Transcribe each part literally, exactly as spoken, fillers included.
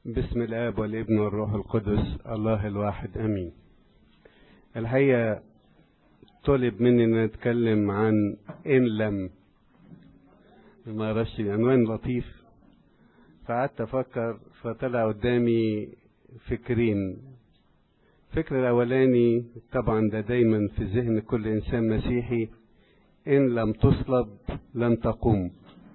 بسم الآب والابن والروح القدس الله الواحد أمين. الحقيقة طلب مني أن نتكلم عن إن لم ما رش عنوان لطيف، فقعدت أفكر فطلع قدامي فكرين. الفكر الأولاني طبعا ده دايما في ذهن كل إنسان مسيحي: إن لم تصلب لن تقوم.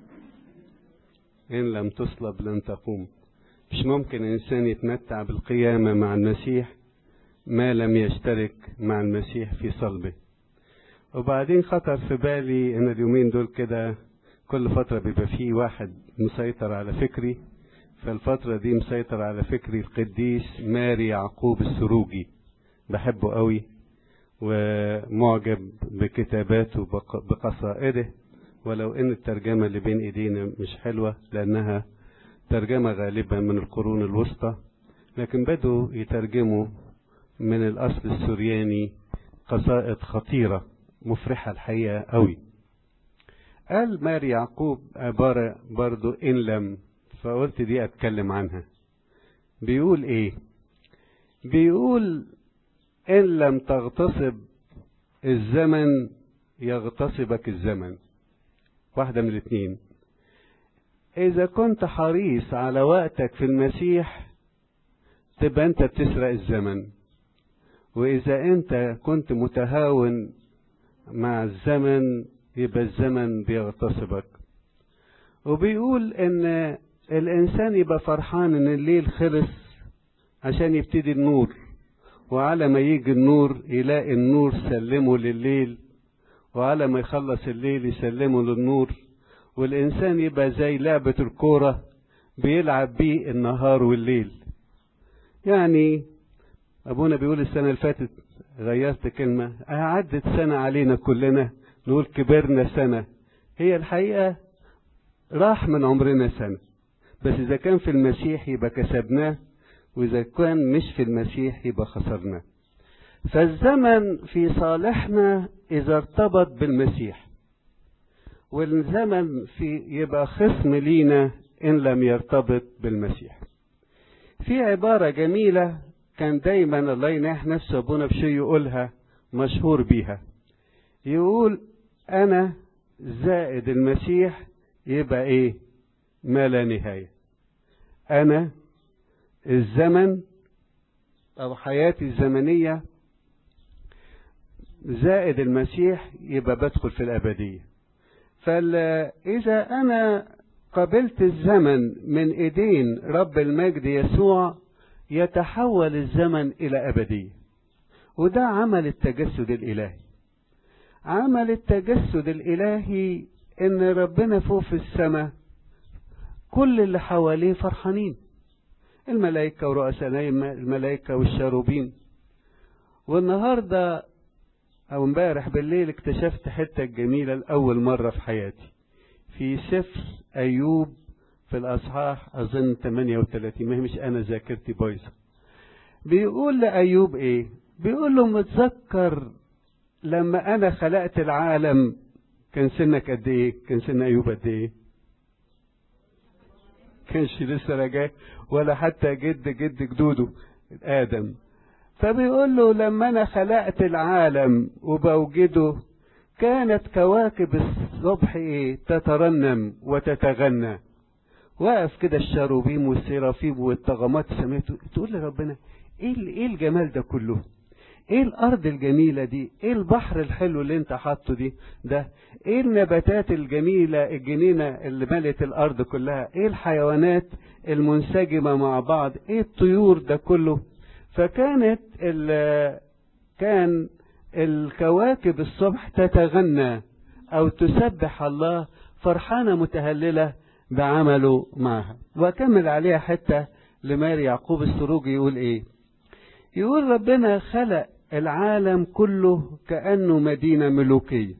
إن لم تصلب لن تقوم. مش ممكن إنسان يتمتع بالقيامة مع المسيح ما لم يشترك مع المسيح في صلبه. وبعدين خطر في بالي إن اليومين دول كده كل فترة بيبقى فيه واحد مسيطر على فكري، فالفترة دي مسيطر على فكري القديس ماري يعقوب السروجي. بحبه قوي ومعجب بكتاباته بقصائده، ولو ان الترجمة اللي بين ايدينا مش حلوة لانها ترجمة غالبا من القرون الوسطى، لكن بدوا يترجموا من الاصل السورياني قصائد خطيرة مفرحة الحقيقة قوي. قال ماري يعقوب عبارة برضو إن لم، فقلت دي أتكلم عنها. بيقول إيه؟ بيقول إن لم تغتصب الزمن يغتصبك الزمن. واحدة من الاثنين. إذا كنت حريص على وقتك في المسيح تبقى أنت بتسرق الزمن، وإذا أنت كنت متهاون مع الزمن يبقى الزمن بيغتصبك. وبيقول ان الانسان يبقى فرحان ان الليل خلص عشان يبتدي النور، وعلى ما يجي النور يلاقي النور سلمه لليل، وعلى ما يخلص الليل يسلمه للنور، والانسان يبقى زي لعبة الكورة بيلعب بيه النهار والليل. يعني ابونا بيقول السنة اللي فاتت غيرت كلمة، عدت سنة علينا كلنا نقول كبرنا سنة. هي الحقيقة راح من عمرنا سنة، بس إذا كان في المسيح يبقى كسبناه، وإذا كان مش في المسيح يبقى خسرناه. فالزمن في صالحنا إذا ارتبط بالمسيح، والزمن في يبقى خصم لينا إن لم يرتبط بالمسيح. في عبارة جميلة كان دايما الله ينح نفسه ابونا بشي يقولها، مشهور بيها. يقول انا زائد المسيح يبقى ايه؟ ما لا نهاية. انا الزمن او حياتي الزمنية زائد المسيح يبقى بدخل في الابدية. فاذا انا قبلت الزمن من ايدين رب المجد يسوع يتحول الزمن إلى أبدية. وده عمل التجسد الإلهي. عمل التجسد الإلهي إن ربنا فوق في السماء كل اللي حواليه فرحانين، الملائكة ورؤساء الملائكة والشاروبين. والنهاردة أو امبارح بالليل اكتشفت حتة جميلة لأول مرة في حياتي في سفر أيوب في الأصحاح أظن ثمانية وثلاثين، ما هي مش أنا ذاكرتي بايظة. بيقول لأيوب إيه؟ بيقول له متذكر لما أنا خلقت العالم كان سنك قد إيه؟ كان سن أيوب قد إيه؟ كانش لسه رجع ولا حتى جد جد جدوده آدم. فبيقول له لما أنا خلقت العالم وبوجده كانت كواكب الصبح إيه؟ تترنم وتتغنى. واقف كده الشاروبيم والسيرافيم والطغمات سميته، تقول لربنا ايه ايه الجمال ده كله؟ ايه الارض الجميله دي؟ ايه البحر الحلو اللي انت حاطه دي ده؟ ايه النباتات الجميله الجنينه اللي ملت الارض كلها؟ ايه الحيوانات المنسجمه مع بعض؟ ايه الطيور ده كله؟ فكانت ال كان الكواكب الصبح تتغنى او تسبح الله فرحانه متهلله بعمله معها. وأكمل عليها حتة لماري يعقوب السروجي يقول ايه؟ يقول ربنا خلق العالم كله كأنه مدينة ملوكية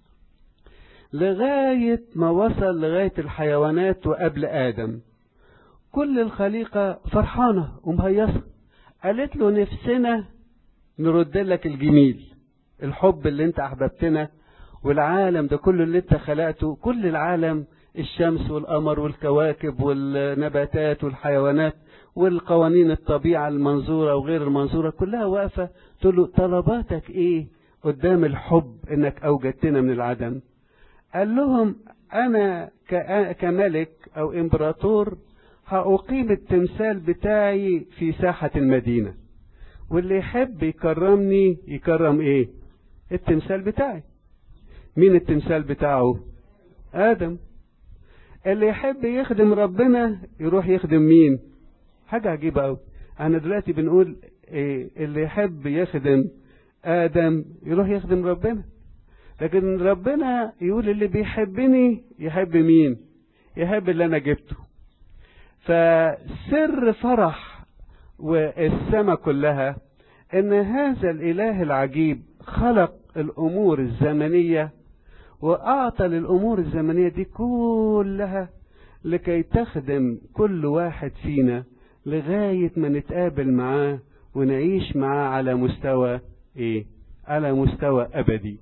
لغاية ما وصل لغاية الحيوانات وقبل آدم. كل الخليقة فرحانة ومهيصة، قالت له نفسنا نرد لك الجميل، الحب اللي انت أحببتنا والعالم ده كله اللي انت خلقته، كل العالم الشمس والقمر والكواكب والنباتات والحيوانات والقوانين الطبيعة المنظورة وغير المنظورة كلها واقفة تقول له طلباتك ايه قدام الحب انك اوجدتنا من العدم؟ قال لهم انا كملك او امبراطور هأقيم التمثال بتاعي في ساحة المدينة، واللي يحب يكرمني يكرم ايه؟ التمثال بتاعي. مين التمثال بتاعه؟ آدم. اللي يحب يخدم ربنا يروح يخدم مين؟ حاجة عجيبة قوي. احنا دلوقتي بنقول إيه؟ اللي يحب يخدم آدم يروح يخدم ربنا، لكن ربنا يقول اللي بيحبني يحب مين؟ يحب اللي انا جبته. فسر فرح والسماء كلها ان هذا الاله العجيب خلق الامور الزمنية واعطى للامور الزمنية دي كلها لكي تخدم كل واحد فينا لغاية ما نتقابل معاه ونعيش معاه على مستوى ايه؟ على مستوى ابدي.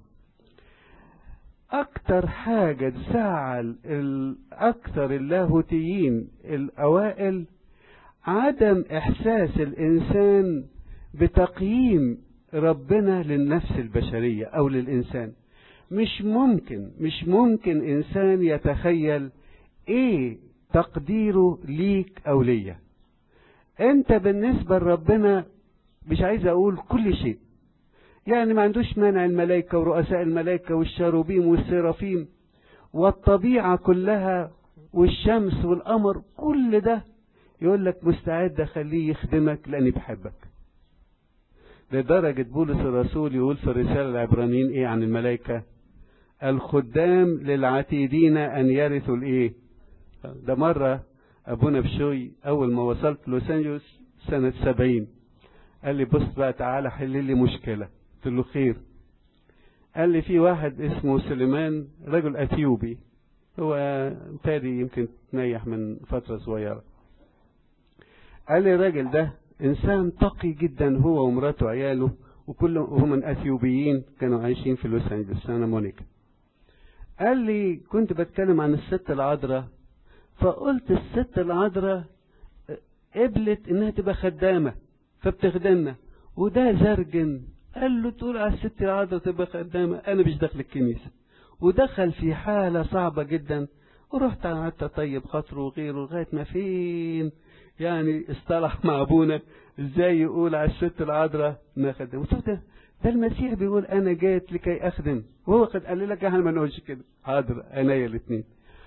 اكتر حاجة تزعل اكتر اللاهوتيين الاوائل عدم احساس الانسان بتقييم ربنا للنفس البشرية او للانسان. مش ممكن مش ممكن انسان يتخيل ايه تقديره ليك او ليا. انت بالنسبة لربنا مش عايز اقول كل شيء، يعني ما عندوش مانع الملائكة ورؤساء الملائكة والشاروبيم والسرافيم والطبيعة كلها والشمس والقمر، كل ده يقول لك مستعد اخليه يخدمك لاني بحبك. لدرجة بولس الرسول يقول في الرسالة العبرانيين ايه عن الملائكة؟ الخدام للعتيدين ان يرثوا الايه؟ ده مرة ابونا بشوي اول ما وصلت لوس انجلوس سنة سبعين قال لي بص بقى تعالى حل لي مشكلة. قلت له خير. قال لي في واحد اسمه سليمان رجل اثيوبي، هو تالي يمكن تنيح من فترة صغيرة. قال لي الراجل ده انسان تقي جدا هو ومراته وعياله وكلهم من اثيوبيين كانوا عايشين في لوس انجلوس سانا مونيكا. قال لي كنت بتكلم عن الست العذراء فقلت الست العذراء قبلت انها تبقى خدامة فبتخدمنا، وده زرجن قال له تقول على الست العذراء تبقى خدامة؟ انا مش داخل الكنيسة. ودخل في حالة صعبة جدا ورحت قعدت طيب خاطره وغيره لغاية ما فين يعني اصطلح مع ابونا ازاي يقول على الست العذراء انها خدامة. قلت له ده المسيح بيقول انا جيت لكي اخدم، وهو قد قال لك احنا ما نقولش كده. حاضر عينيا الاثنين.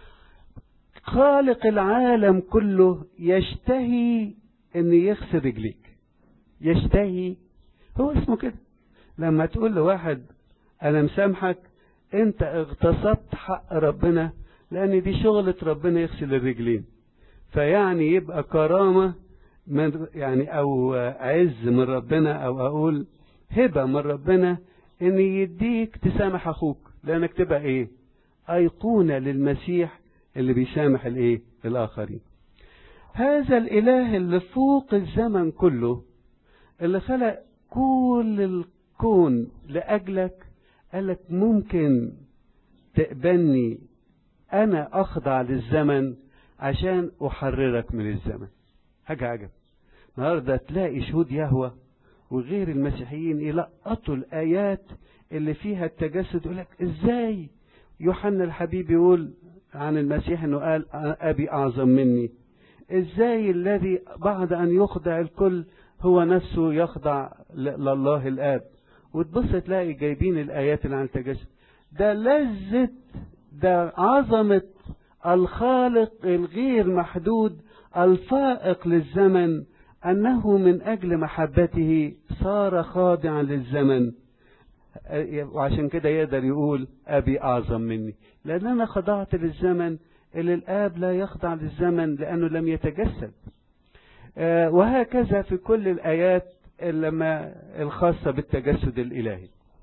خالق العالم كله يشتهي ان يغسل رجليك، يشتهي، هو اسمه كده. لما تقول لواحد انا مسامحك انت اغتصبت حق ربنا، لان دي شغلة ربنا يغسل الرجلين. فيعني يبقى كرامة من يعني او عز من ربنا او اقول هبة من ربنا ان يديك تسامح اخوك، لانك تبقى ايه؟ ايقونة للمسيح اللي بيسامح الايه؟ الاخرين. هذا الاله اللي فوق الزمن كله اللي خلق كل الكون لأجلك قالك ممكن تقبلني أنا أخضع للزمن عشان أحررك من الزمن. حاجة عجب. النهارده تلاقي شهود يهوه وغير المسيحيين يلقطوا الآيات اللي فيها التجسد يقولك إزاي يوحنا الحبيب يقول عن المسيح إنه قال أبي أعظم مني، إزاي الذي بعد أن يخضع الكل هو نفسه يخضع لله الآب. وتبص تلاقي جايبين الآيات اللي عن التجسد. ده لذة، ده عظمة الخالق الغير محدود الفائق للزمن، أنه من أجل محبته صار خاضعا للزمن، وعشان كده يقدر يقول أبي أعظم مني، لأن أنا خضعت للزمن اللي الآب لا يخضع للزمن لأنه لم يتجسد. وهكذا في كل الآيات لما الخاصة بالتجسد الإلهي.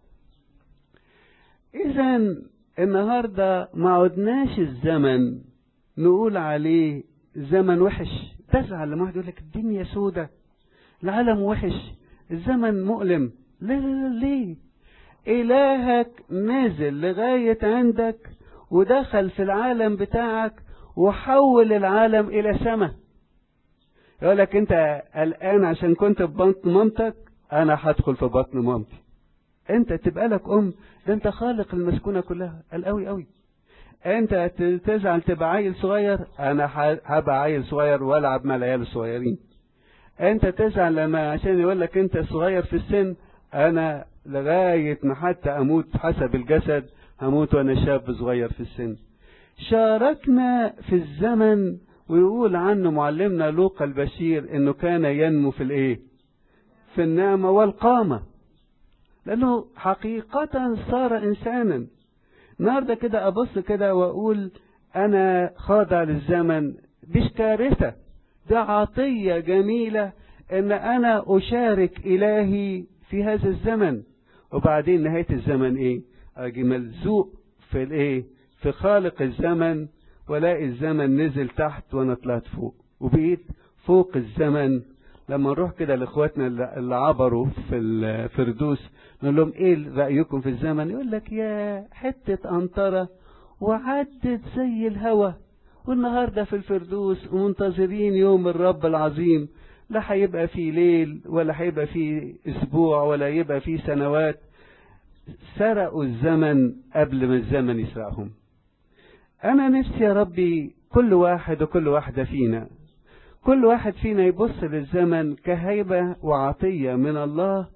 إذن النهاردة ما عدناش الزمن نقول عليه زمن وحش. تزعل لما واحد يقول لك الدنيا سودة، العالم وحش، الزمن مؤلم. لا لا لا، ليه؟ إلهك نازل لغاية عندك ودخل في العالم بتاعك وحول العالم إلى سماء. يقول لك أنت الآن عشان كنت في بطن مامتك، أنا هدخل في بطن مامتي. أنت تبقى لك أم، ده أنت خالق المسكونة كلها. قال قوي قوي. أنت تزعل تبقى عيل صغير، أنا هبقى عيل صغير وألعب مع العيال الصغيرين. أنت تزعل لما عشان يقول لك أنت صغير في السن، أنا لغاية ما حتى أموت حسب الجسد هموت وأنا شاب صغير في السن. شاركنا في الزمن. ويقول عنه معلمنا لوقا البشير إنه كان ينمو في الإيه؟ في النعمة والقامة، لأنه حقيقة صار إنسانا. النهارده كده أبص كده وأقول أنا خاضع للزمن، مش كارثة، ده عطية جميلة إن أنا أشارك إلهي في هذا الزمن. وبعدين نهاية الزمن إيه؟ أجي ملزوق في الإيه؟ في خالق الزمن، ولاقي الزمن نزل تحت وأنا طلعت فوق، وبقيت فوق الزمن. لما نروح كده لاخواتنا اللي عبروا في الفردوس نقول لهم ايه رايكم في الزمن؟ يقول لك يا حته قنطره وعدت زي الهوى، والنهارده في الفردوس ومنتظرين يوم الرب العظيم. لا هيبقى في ليل ولا هيبقى في اسبوع ولا يبقى في سنوات. سرقوا الزمن قبل ما الزمن يسرقهم. انا نفسي يا ربي كل واحد وكل واحده فينا كل واحد فينا يبص للزمن كهيبة وعطية من الله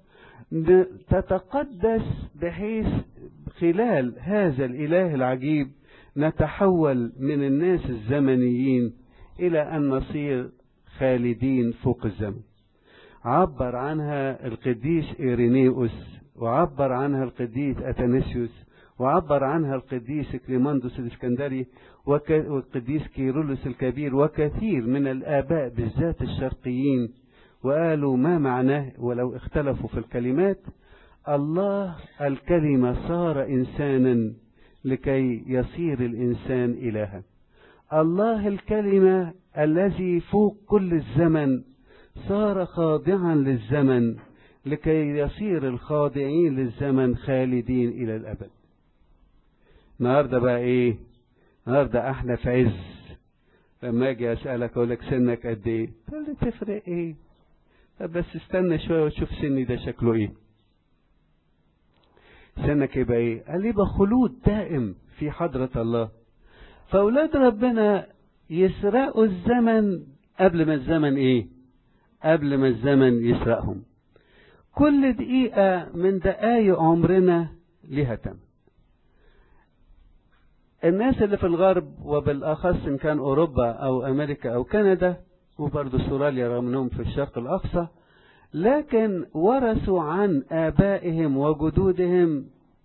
تتقدس، بحيث خلال هذا الإله العجيب نتحول من الناس الزمنيين إلى أن نصير خالدين فوق الزمن. عبر عنها القديس إيرينيوس، وعبر عنها القديس أثناسيوس، وعبر عنها القديس كليماندوس الإسكندري والقديس كيرلس الكبير، وكثير من الآباء بالذات الشرقيين، وقالوا ما معناه ولو اختلفوا في الكلمات. الله الكلمة صار إنسانا لكي يصير الإنسان إلها. الله الكلمة الذي فوق كل الزمن صار خاضعا للزمن لكي يصير الخاضعين للزمن خالدين إلى الأبد. النهارده بقى ايه؟ النهارده احنا في عز. لما اجي اسالك اقول لك سنك قد ايه؟ تقول لي تفرق ايه؟ طب بس استنى شويه وتشوف سني ده شكله ايه. سنك يبقى ايه؟ قال يبقى خلود دائم في حضره الله. فاولاد ربنا يسرقوا الزمن قبل ما الزمن ايه؟ قبل ما الزمن يسرقهم. كل دقيقه من دقايق عمرنا لها تمن. الناس اللي في الغرب، وبالأخص إن كان أوروبا أو أمريكا أو كندا وبرضه استراليا رغم أنهم في الشرق الأقصى، لكن ورثوا عن آبائهم وجدودهم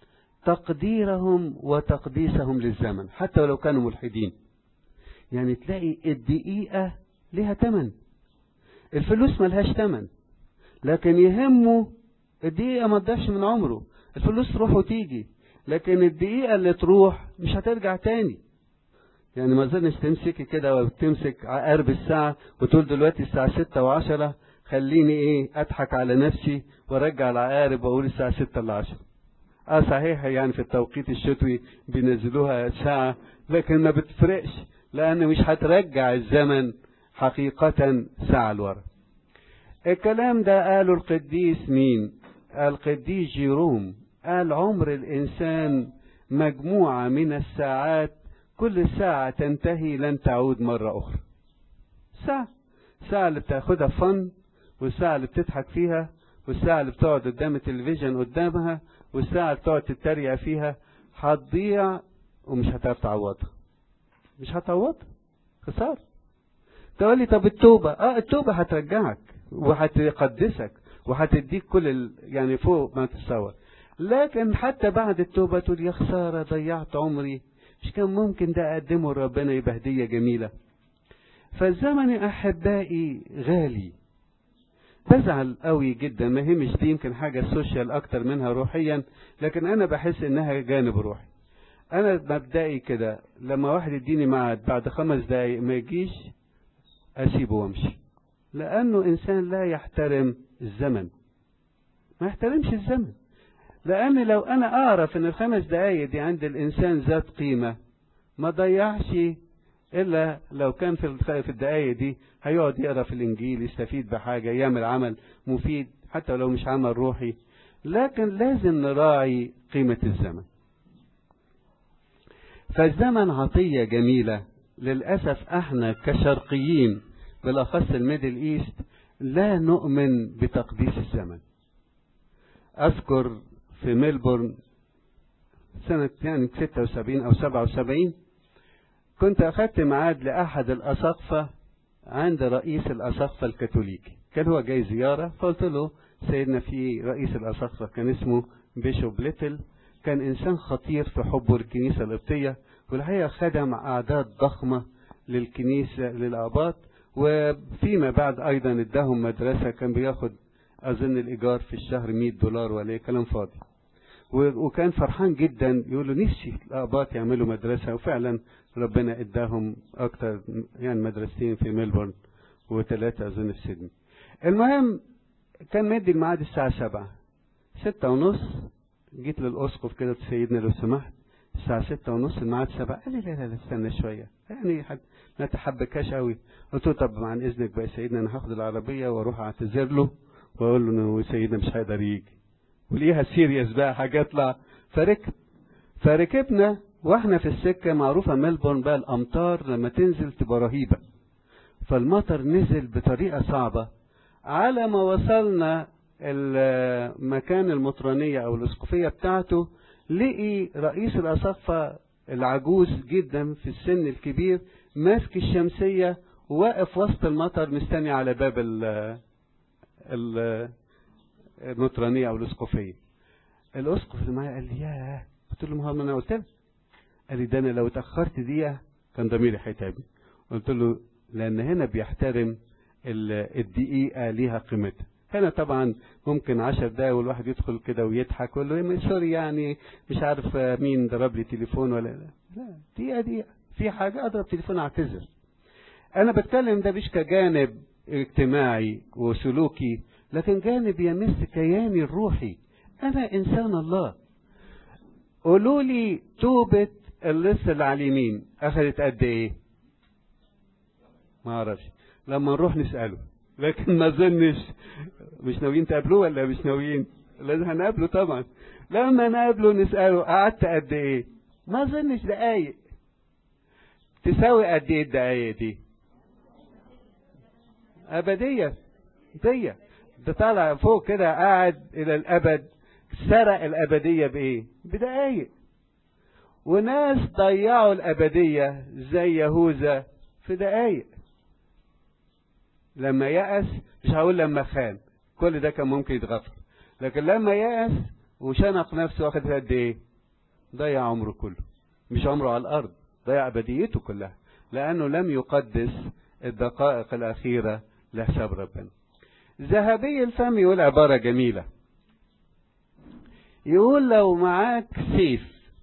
تقديرهم وتقديسهم للزمن حتى ولو كانوا ملحدين. يعني تلاقي الدقيقة لها تمن. الفلوس ملهاش تمن، لكن يهمه الدقيقة ما تضيعش من عمره. الفلوس تروح وتيجي، لكن الدقيقة اللي تروح مش هترجع تاني. يعني ما ظنش تمسكي كده وتمسك عقارب الساعة وتقول دلوقتي الساعة ستة وعشرة، خليني ايه اضحك على نفسي وارجع العقارب واقول الساعة ستة الا عشرة. اه صحيح، يعني في التوقيت الشتوي بينزلوها ساعة، لكن ما بتفرقش لان مش هترجع الزمن حقيقة ساعة لورا. الكلام ده قاله القديس مين؟ القديس جيروم. قال عمر الإنسان مجموعة من الساعات، كل ساعة تنتهي لن تعود مرة أخرى. ساعة ساعة اللي بتاخدها فن، والساعة اللي بتضحك فيها، والساعة اللي بتقعد قدام التلفزيون قدامها، والساعة اللي بتقعد تتريق فيها، هتضيع ومش هتعرف تعوضها. مش هتعوضها، خسارة. تقول لي طب التوبة، اه التوبة هترجعك وهتقدسك وهتديك كل ال... يعني فوق ما تتصور. لكن حتى بعد التوبة تقول يا خسارة ضيعت عمري، مش كان ممكن ده أقدمه لربنا يبقى هدية جميلة. فالزمن يا أحبائي غالي. بزعل قوي جدا، ما همش دي يمكن حاجة سوشيال أكتر منها روحيا، لكن أنا بحس إنها جانب روحي. أنا مبدئي كده لما واحد يديني ميعاد بعد خمس دقايق ما يجيش أسيبه وأمشي، لأنه إنسان لا يحترم الزمن، ما يحترمش الزمن. لأن لو أنا أعرف إن الخمس دقايق دي عند الإنسان ذات قيمة ما ضيعش إلا لو كان في في الدقايق دي هيقعد يقرأ في الإنجيل، يستفيد بحاجة، يعمل عمل مفيد حتى لو مش عمل روحي. لكن لازم نراعي قيمة الزمن. فالزمن عطية جميلة. للأسف احنا كشرقيين بالأخص الميدل ايست لا نؤمن بتقديس الزمن. أذكر في ميلبورن سنة يعني ستة وسبعين أو سبعة وسبعين كنت أخذت ميعاد لأحد الأساقفة عند رئيس الأساقفة الكاثوليكي، كان هو جاي زيارة، فقلت له سيدنا في رئيس الأساقفة كان اسمه بيشوب ليتل، كان إنسان خطير في حبه للكنيسة القبطية، والحقيقة خدم أعداد ضخمة للكنيسة للآباط، وفيما بعد أيضا اداهم مدرسة كان بياخد أظن الإيجار في الشهر مئة دولار ولا كلام فاضي، وكان فرحان جدا يقول له نفسي الآباط يعملوا مدرسة، وفعلا ربنا اداهم أكتر يعني مدرستين في ميلبورن وثلاثة أظن في سيدني. المهم كان مدي الميعاد الساعة سبعة، ستة ونص جيت للأسقف كده سيدنا لو سمحت الساعة ستة ونص الميعاد سبعة، قال لي لا لا استنى شوية يعني ما تحبكاش قوي. قلت له طب عن إذنك بقى سيدنا أنا هاخد العربية وأروح أعتذر له وأقول له إنه سيدنا مش هيقدر يجي، وليها سيريس بقى حاجة اطلع. فركب فركبنا واحنا في السكة، معروفة ميلبورن بقى الأمطار لما تنزل تبقى رهيبة، فالمطر نزل بطريقة صعبة. على ما وصلنا المكان المطرانية أو الأسقفية بتاعته لقي رئيس الأساقفة العجوز جدا في السن الكبير ماسك الشمسية وواقف وسط المطر مستني على باب المطرانية أو الأسقفية. الأسقف اللي معايا قال لي ياه، قلت له ما أنا قلت له، قال لي ده أنا لو اتأخرت دقيقة كان ضميري هيتعبني. قلت له لأن هنا بيحترم الدقيقة ليها قيمتها، هنا طبعا ممكن عشر دقايق والواحد يدخل كده ويضحك ويقول له سوري يعني مش عارف مين ضرب لي تليفون ولا لا لا دقيقة دقيقة في حاجة أضرب تليفون أعتذر. أنا بتكلم ده مش كجانب اجتماعي وسلوكي، لكن جانب يمس كياني الروحي، أنا إنسان الله. قولوا لي توبة اللص اللي على اليمين أخذت قد إيه؟ ما أعرفش، لما نروح نسأله، لكن ما ظنش. مش ناويين تقابلوه ولا مش ناويين؟ لازم هنقابله طبعا. لما نقابله نسأله قعدت قد إيه؟ ما ظنش دقايق. تساوي قد إيه الدقايق دي؟ أبدية دي ده طالع فوق كده قاعد إلى الأبد. سرق الأبدية بإيه؟ بدقايق. وناس ضيعوا الأبدية زي يهوذا في دقايق. لما يأس، مش هقول لما خان، كل ده كان ممكن يتغفر، لكن لما يأس وشنق نفسه واخد قد إيه؟ ضيع عمره كله، مش عمره على الأرض، ضيع أبديته كلها، لأنه لم يقدس الدقائق الأخيرة لحساب ربنا. ذهبي الفم يقول عبارة جميلة، يقول لو معاك سيف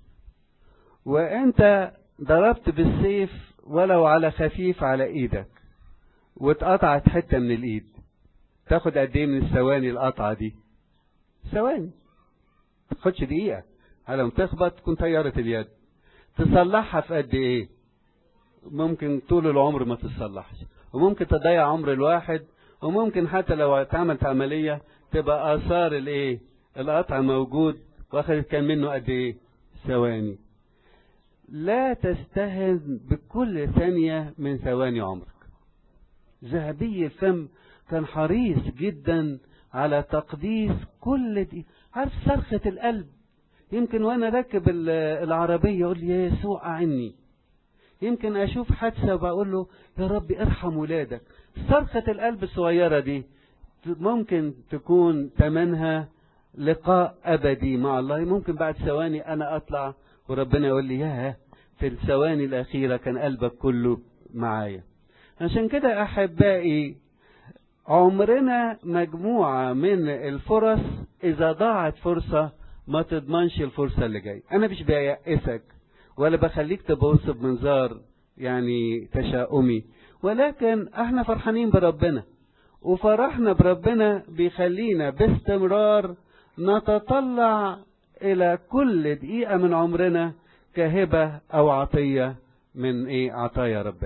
وانت ضربت بالسيف ولو على خفيف على ايدك واتقطعت حتة من الايد، تاخد قد ايه من الثواني القطعة دي؟ ثواني، تاخدش دقيقة على ما تخبط تكون طيارة اليد. تصلحها في قد ايه؟ ممكن طول العمر ما تصلحش، وممكن تضيع عمر الواحد، وممكن حتى لو اتعملت عملية تبقى آثار الايه؟ القطع موجود، واخدت كان منه قد ايه؟ ثواني. لا تستهن بكل ثانية من ثواني عمرك. ذهبي الفم كان حريص جدا على تقديس كل دي. عارف صرخة القلب، يمكن وانا راكب العربية يقول لي يا يسوع عني، يمكن اشوف حادثة وبقول له يا رب ارحم ولادك. صرخة القلب الصغيرة دي ممكن تكون ثمنها لقاء أبدي مع الله. ممكن بعد ثواني أنا أطلع وربنا يقول لي ياه في الثواني الأخيرة كان قلبك كله معايا. عشان كده أحبائي عمرنا مجموعة من الفرص، إذا ضاعت فرصة ما تضمنش الفرصة اللي جاية. أنا مش بيأسك ولا بخليك تبص بمنظار يعني تشاؤمي، ولكن احنا فرحانين بربنا، وفرحنا بربنا بيخلينا باستمرار نتطلع إلى كل دقيقة من عمرنا كهبة أو عطية من إيه عطايا ربنا.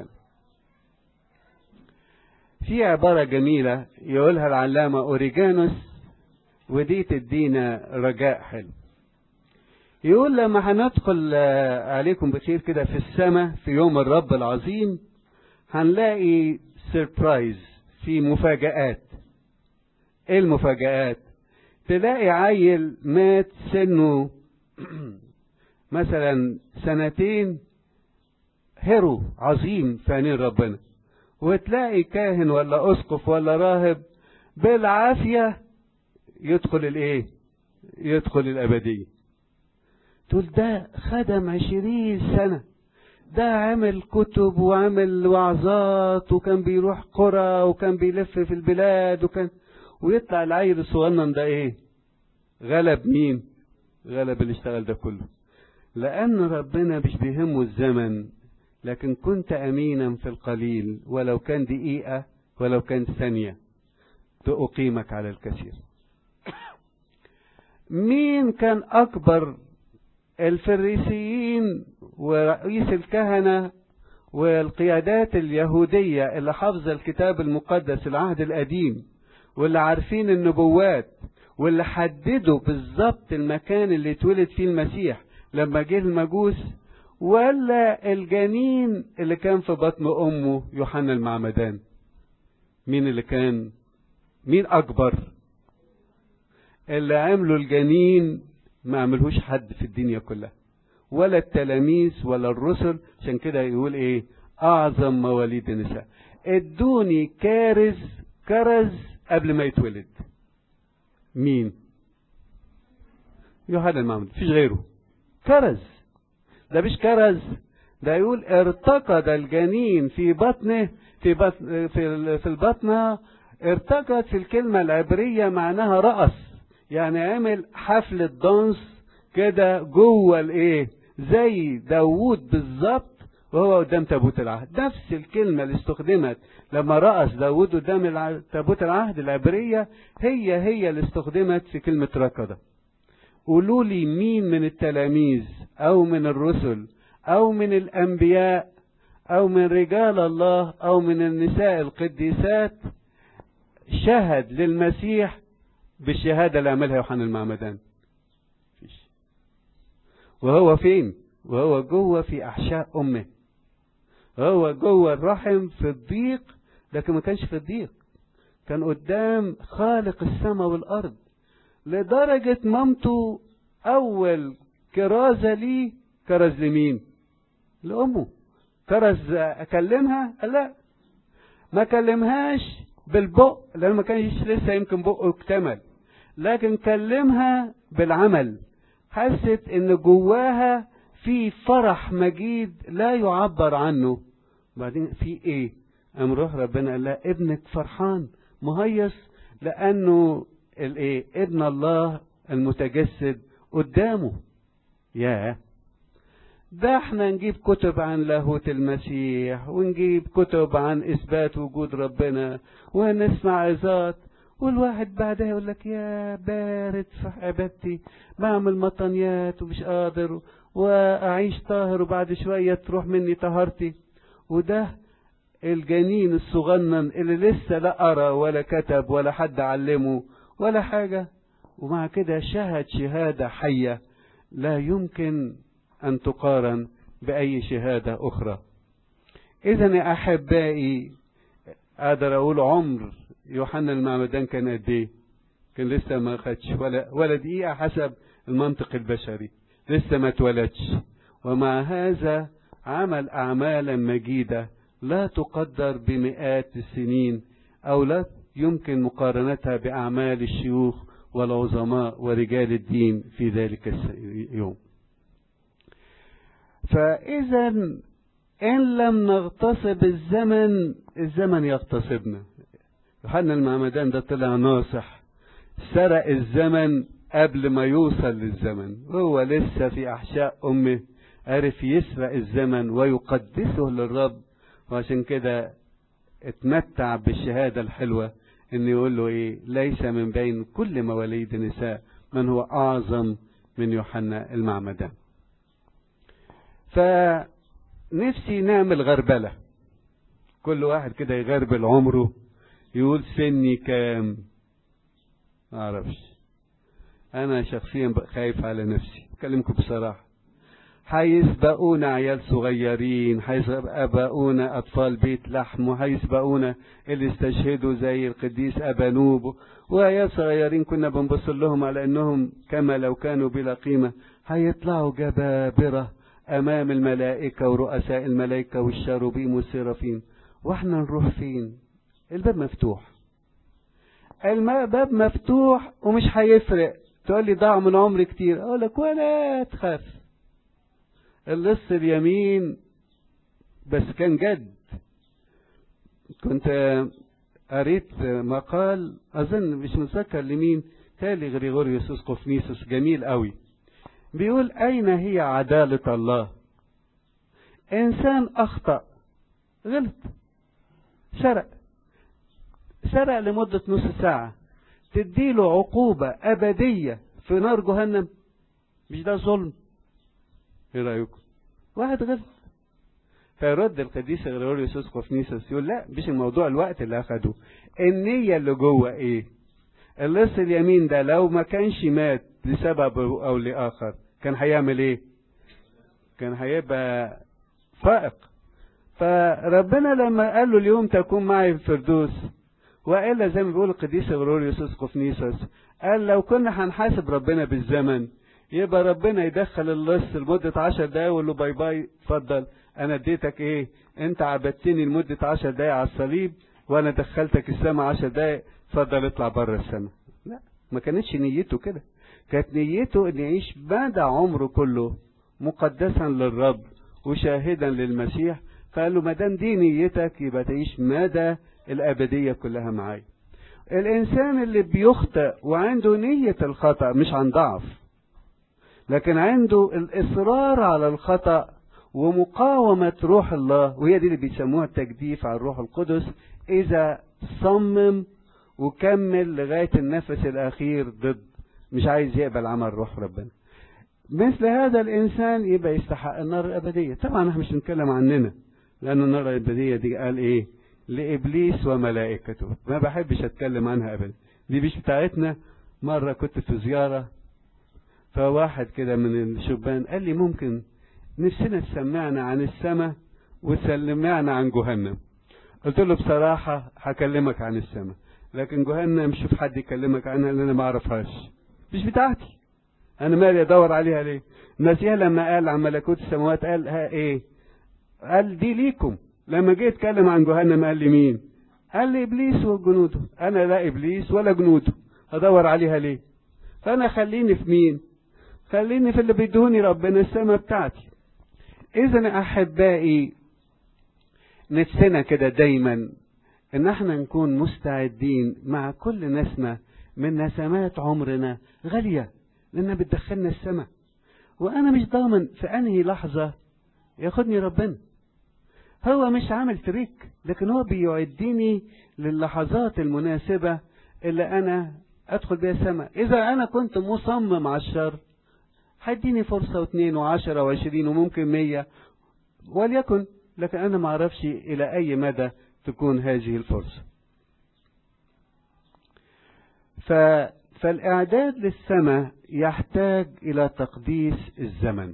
في عبارة جميلة يقولها العلامة أوريجانوس ودي تدينا رجاء حلو. يقول لما هندخل عليكم بخير كده في السماء في يوم الرب العظيم هنلاقي سيربرايز، في مفاجآت. ايه المفاجآت؟ تلاقي عيل مات سنه مثلا سنتين، هيرو عظيم في عينين ربنا، وتلاقي كاهن ولا اسقف ولا راهب بالعافية يدخل الايه؟ يدخل الابدية. تقول ده خدم عشرين سنة، ده عمل كتب وعمل وعظات وكان بيروح قرى وكان بيلف في البلاد وكان، ويطلع العيل الصغنن ده ايه؟ غلب مين؟ غلب اللي اشتغل ده كله. لأن ربنا مش بيهمه الزمن، لكن كنت أمينا في القليل ولو كان دقيقة ولو كان ثانية تقيمك على الكثير. مين كان أكبر؟ الفريسيين ورئيس الكهنة والقيادات اليهودية اللي حافظة الكتاب المقدس العهد القديم واللي عارفين النبوات واللي حددوا بالظبط المكان اللي اتولد فيه المسيح لما جه المجوس، ولا الجنين اللي كان في بطن أمه يوحنا المعمدان؟ مين اللي كان؟ مين أكبر؟ اللي عملوا الجنين ما عملهوش حد في الدنيا كلها، ولا التلاميذ ولا الرسل. عشان كده يقول ايه؟ اعظم مواليد النساء. ادوني كارز كرز قبل ما يتولد. مين؟ يوحنا المعمدان، مفيش غيره. كرز ده مش كرز، ده يقول ارتقد الجنين في بطنه في بطن في في البطنه. ارتقد في الكلمه العبريه معناها رأس، يعني عمل حفلة دانس كده جوه الايه؟ زي داوود بالظبط وهو قدام تابوت العهد. نفس الكلمة اللي استخدمت لما رأس داوود قدام تابوت العهد العبرية هي هي اللي استخدمت في كلمة ركضة. قولوا لي مين من التلاميذ او من الرسل او من الانبياء او من رجال الله او من النساء القديسات شهد للمسيح بالشهادة اللي عملها يوحنا المعمدان؟ فيش. وهو فين؟ وهو جوه في أحشاء أمه، هو جوه الرحم في الضيق، لكن ما كانش في الضيق، كان قدام خالق السماء والأرض. لدرجة مامته أول كرازة ليه كرز لمين؟ لأمه. كرز أكلمها؟ لا، ما كلمهاش بالبق لأنه ما كانش لسه يمكن بقه اكتمل، لكن كلمها بالعمل. حست ان جواها في فرح مجيد لا يعبر عنه. بعدين في ايه؟ قام روح ربنا قال لها ابنك فرحان مهيص لانه الايه؟ ابن الله المتجسد قدامه. ياه، ده احنا نجيب كتب عن لاهوت المسيح ونجيب كتب عن اثبات وجود ربنا ونسمع عظات، والواحد بعدها يقول لك يا بارد في عبادتي، بعمل مطنيات ومش قادر واعيش طاهر، وبعد شويه تروح مني طهارتي. وده الجنين الصغنن اللي لسه لا قرا ولا كتب ولا حد علمه ولا حاجه، ومع كده شهد شهاده حيه لا يمكن أن تقارن بأي شهادة أخرى. إذن يا أحبائي أقدر أقول عمر يوحنا المعمدان كان قد إيه؟ كان لسه ما خدش ولا ولا دقيقة حسب المنطق البشري، لسه ما اتولدش، ومع هذا عمل أعمالا مجيدة لا تقدر بمئات السنين أو لا يمكن مقارنتها بأعمال الشيوخ والعظماء ورجال الدين في ذلك اليوم. فإذا إن لم نغتصب الزمن، الزمن يغتصبنا. يوحنا المعمدان ده طلع ناصح، سرق الزمن قبل ما يوصل للزمن، هو لسه في أحشاء أمه عرف يسرق الزمن ويقدسه للرب، وعشان كده اتمتع بالشهادة الحلوة إن يقول له إيه؟ ليس من بين كل مواليد النساء من هو أعظم من يوحنا المعمدان. فنفسي نعمل غربلة، كل واحد كده يغربل عمره، يقول سني كام. ما اعرفش، انا شخصيا خايف على نفسي، اكلمكم بصراحة. هيسبقونا عيال صغيرين، هيسبقونا اطفال بيت لحم، وهيسبقونا اللي استشهدوا زي القديس ابانوب، وعيال صغيرين كنا بنبص لهم على انهم كما لو كانوا بلا قيمة، هيطلعوا جبابرة امام الملائكة ورؤساء الملائكة والشاروبيم والسرافيم، واحنا نروح فين؟ الباب مفتوح، الباب مفتوح ومش هيفرق. تقول لي ضاع من عمري كتير، اقول لك ولا تخاف، اللص اليمين بس كان جد. كنت قريت مقال اظن مش متذكر لمين، تالي غريغوريوس اسقف نيسوس، جميل قوي، بيقول اين هي عدالة الله؟ انسان اخطأ، غلط، سرق سرق لمدة نص ساعة، تديله عقوبة ابدية في نار جهنم؟ مش ده ظلم؟ ايه رأيكم؟ واحد غلط. فيرد القديس غريغوريوس اسقف نيسوس يقول لا، مش الموضوع الوقت اللي اخده، النية اللي جوه ايه. اللص اليمين ده لو ما كانش مات لسبب او لاخر كان هيعمل ايه؟ كان هيبقى فائق. فربنا لما قال له اليوم تكون معي في الفردوس، والا زي ما بيقول القديس غريغوريوس اسقف نيسوس، قال لو كنا هنحاسب ربنا بالزمن يبقى ربنا يدخل اللص لمدة عشر دقايق ويقول له باي باي، اتفضل انا اديتك ايه، انت عبدتني لمدة عشر دقايق على الصليب وانا دخلتك السماء عشر دقايق، اتفضل اطلع بره السماء. لا، ما كانتش نيته كده، كانت نيته ان يعيش مدى عمره كله مقدسا للرب وشاهدا للمسيح. فقال له ما دام دي نيتك يبقى تعيش مدى الابدية كلها معايا. الانسان اللي بيخطئ وعنده نية الخطأ مش عن ضعف، لكن عنده الإصرار على الخطأ ومقاومة روح الله، وهي دي اللي بيسموها التجديف على الروح القدس، إذا صمم وكمل لغاية النفس الأخير ضد، مش عايز يقبل عمل روح ربنا، مثل هذا الإنسان يبقى يستحق النار الأبدية. طبعا احنا مش نتكلم عننا، لأن النار الأبدية دي قال إيه؟ لإبليس وملائكته، ما بحبش أتكلم عنها أبدا، دي مش بتاعتنا. مرة كنت في زيارة، فواحد كده من الشبان قال لي ممكن نفسنا تسمعنا عن السماء وتسمعنا عن جهنم. قلت له بصراحة هكلمك عن السماء، لكن جهنم شوف حد يكلمك عنها لأن أنا ما أعرفهاش، مش بتاعتي، أنا مالي أدور عليها ليه؟ المسيح لما قال عن ملكوت السماوات قال ها إيه؟ قال دي ليكم. لما جيت اتكلم عن جهنم قال لي مين؟ قال لي إبليس وجنوده. أنا لا إبليس ولا جنوده، أدور عليها ليه؟ فأنا خليني في مين؟ خليني في اللي بيدوني ربنا، السماء بتاعتي. إذن أحبائي نفسنا كده دايما إن احنا نكون مستعدين مع كل نسمة من نسمات عمرنا غالية، لأنها بتدخلنا السماء، وأنا مش ضامن في أنهي لحظة ياخدني ربنا. هو مش عامل تريك، لكن هو بيعدني للحظات المناسبة اللي أنا أدخل بها السماء. إذا أنا كنت مصمم على الشر هيديني فرصة واثنين وعشرة وعشرين وممكن مية وليكن، لكن أنا ما أعرفش إلى أي مدى تكون هذه الفرصة. ف... فالإعداد للسماء يحتاج إلى تقديس الزمن.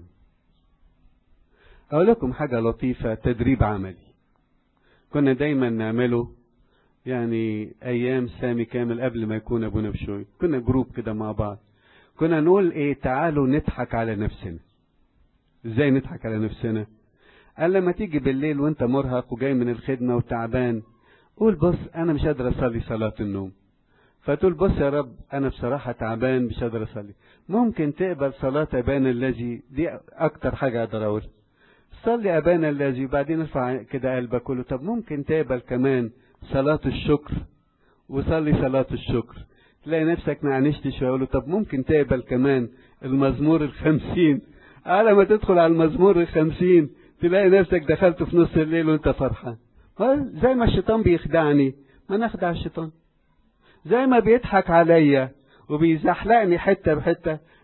أقول لكم حاجة لطيفة، تدريب عملي كنا دايما نعمله، يعني أيام سامي كامل قبل ما يكون أبونا بشوي، كنا جروب كده مع بعض، كنا نقول إيه، تعالوا نضحك على نفسنا. إزاي نضحك على نفسنا؟ قال لما تيجي بالليل وانت مرهق وجاي من الخدمة وتعبان، قول بص أنا مش قادر أصلي صلاة النوم، فتقول بص يا رب أنا بصراحة تعبان مش قادر أصلي، ممكن تقبل صلاة أبانا الذي، دي أكتر حاجة أقدر أقولها، صلي أبانا الذي، وبعدين ارفع كده قلبك كله، طب ممكن تقبل كمان صلاة الشكر، وصلي صلاة الشكر، تلاقي نفسك ما عنشتش، ويقولوا طب ممكن تقبل كمان المزمور الخمسين، على ما تدخل على المزمور الخمسين تلاقي نفسك دخلت في نص الليل وانت فرحان. زي ما الشيطان بيخدعني ما نخدع الشيطان، زي ما بيضحك عليا وبيزحلقني حتة بحتة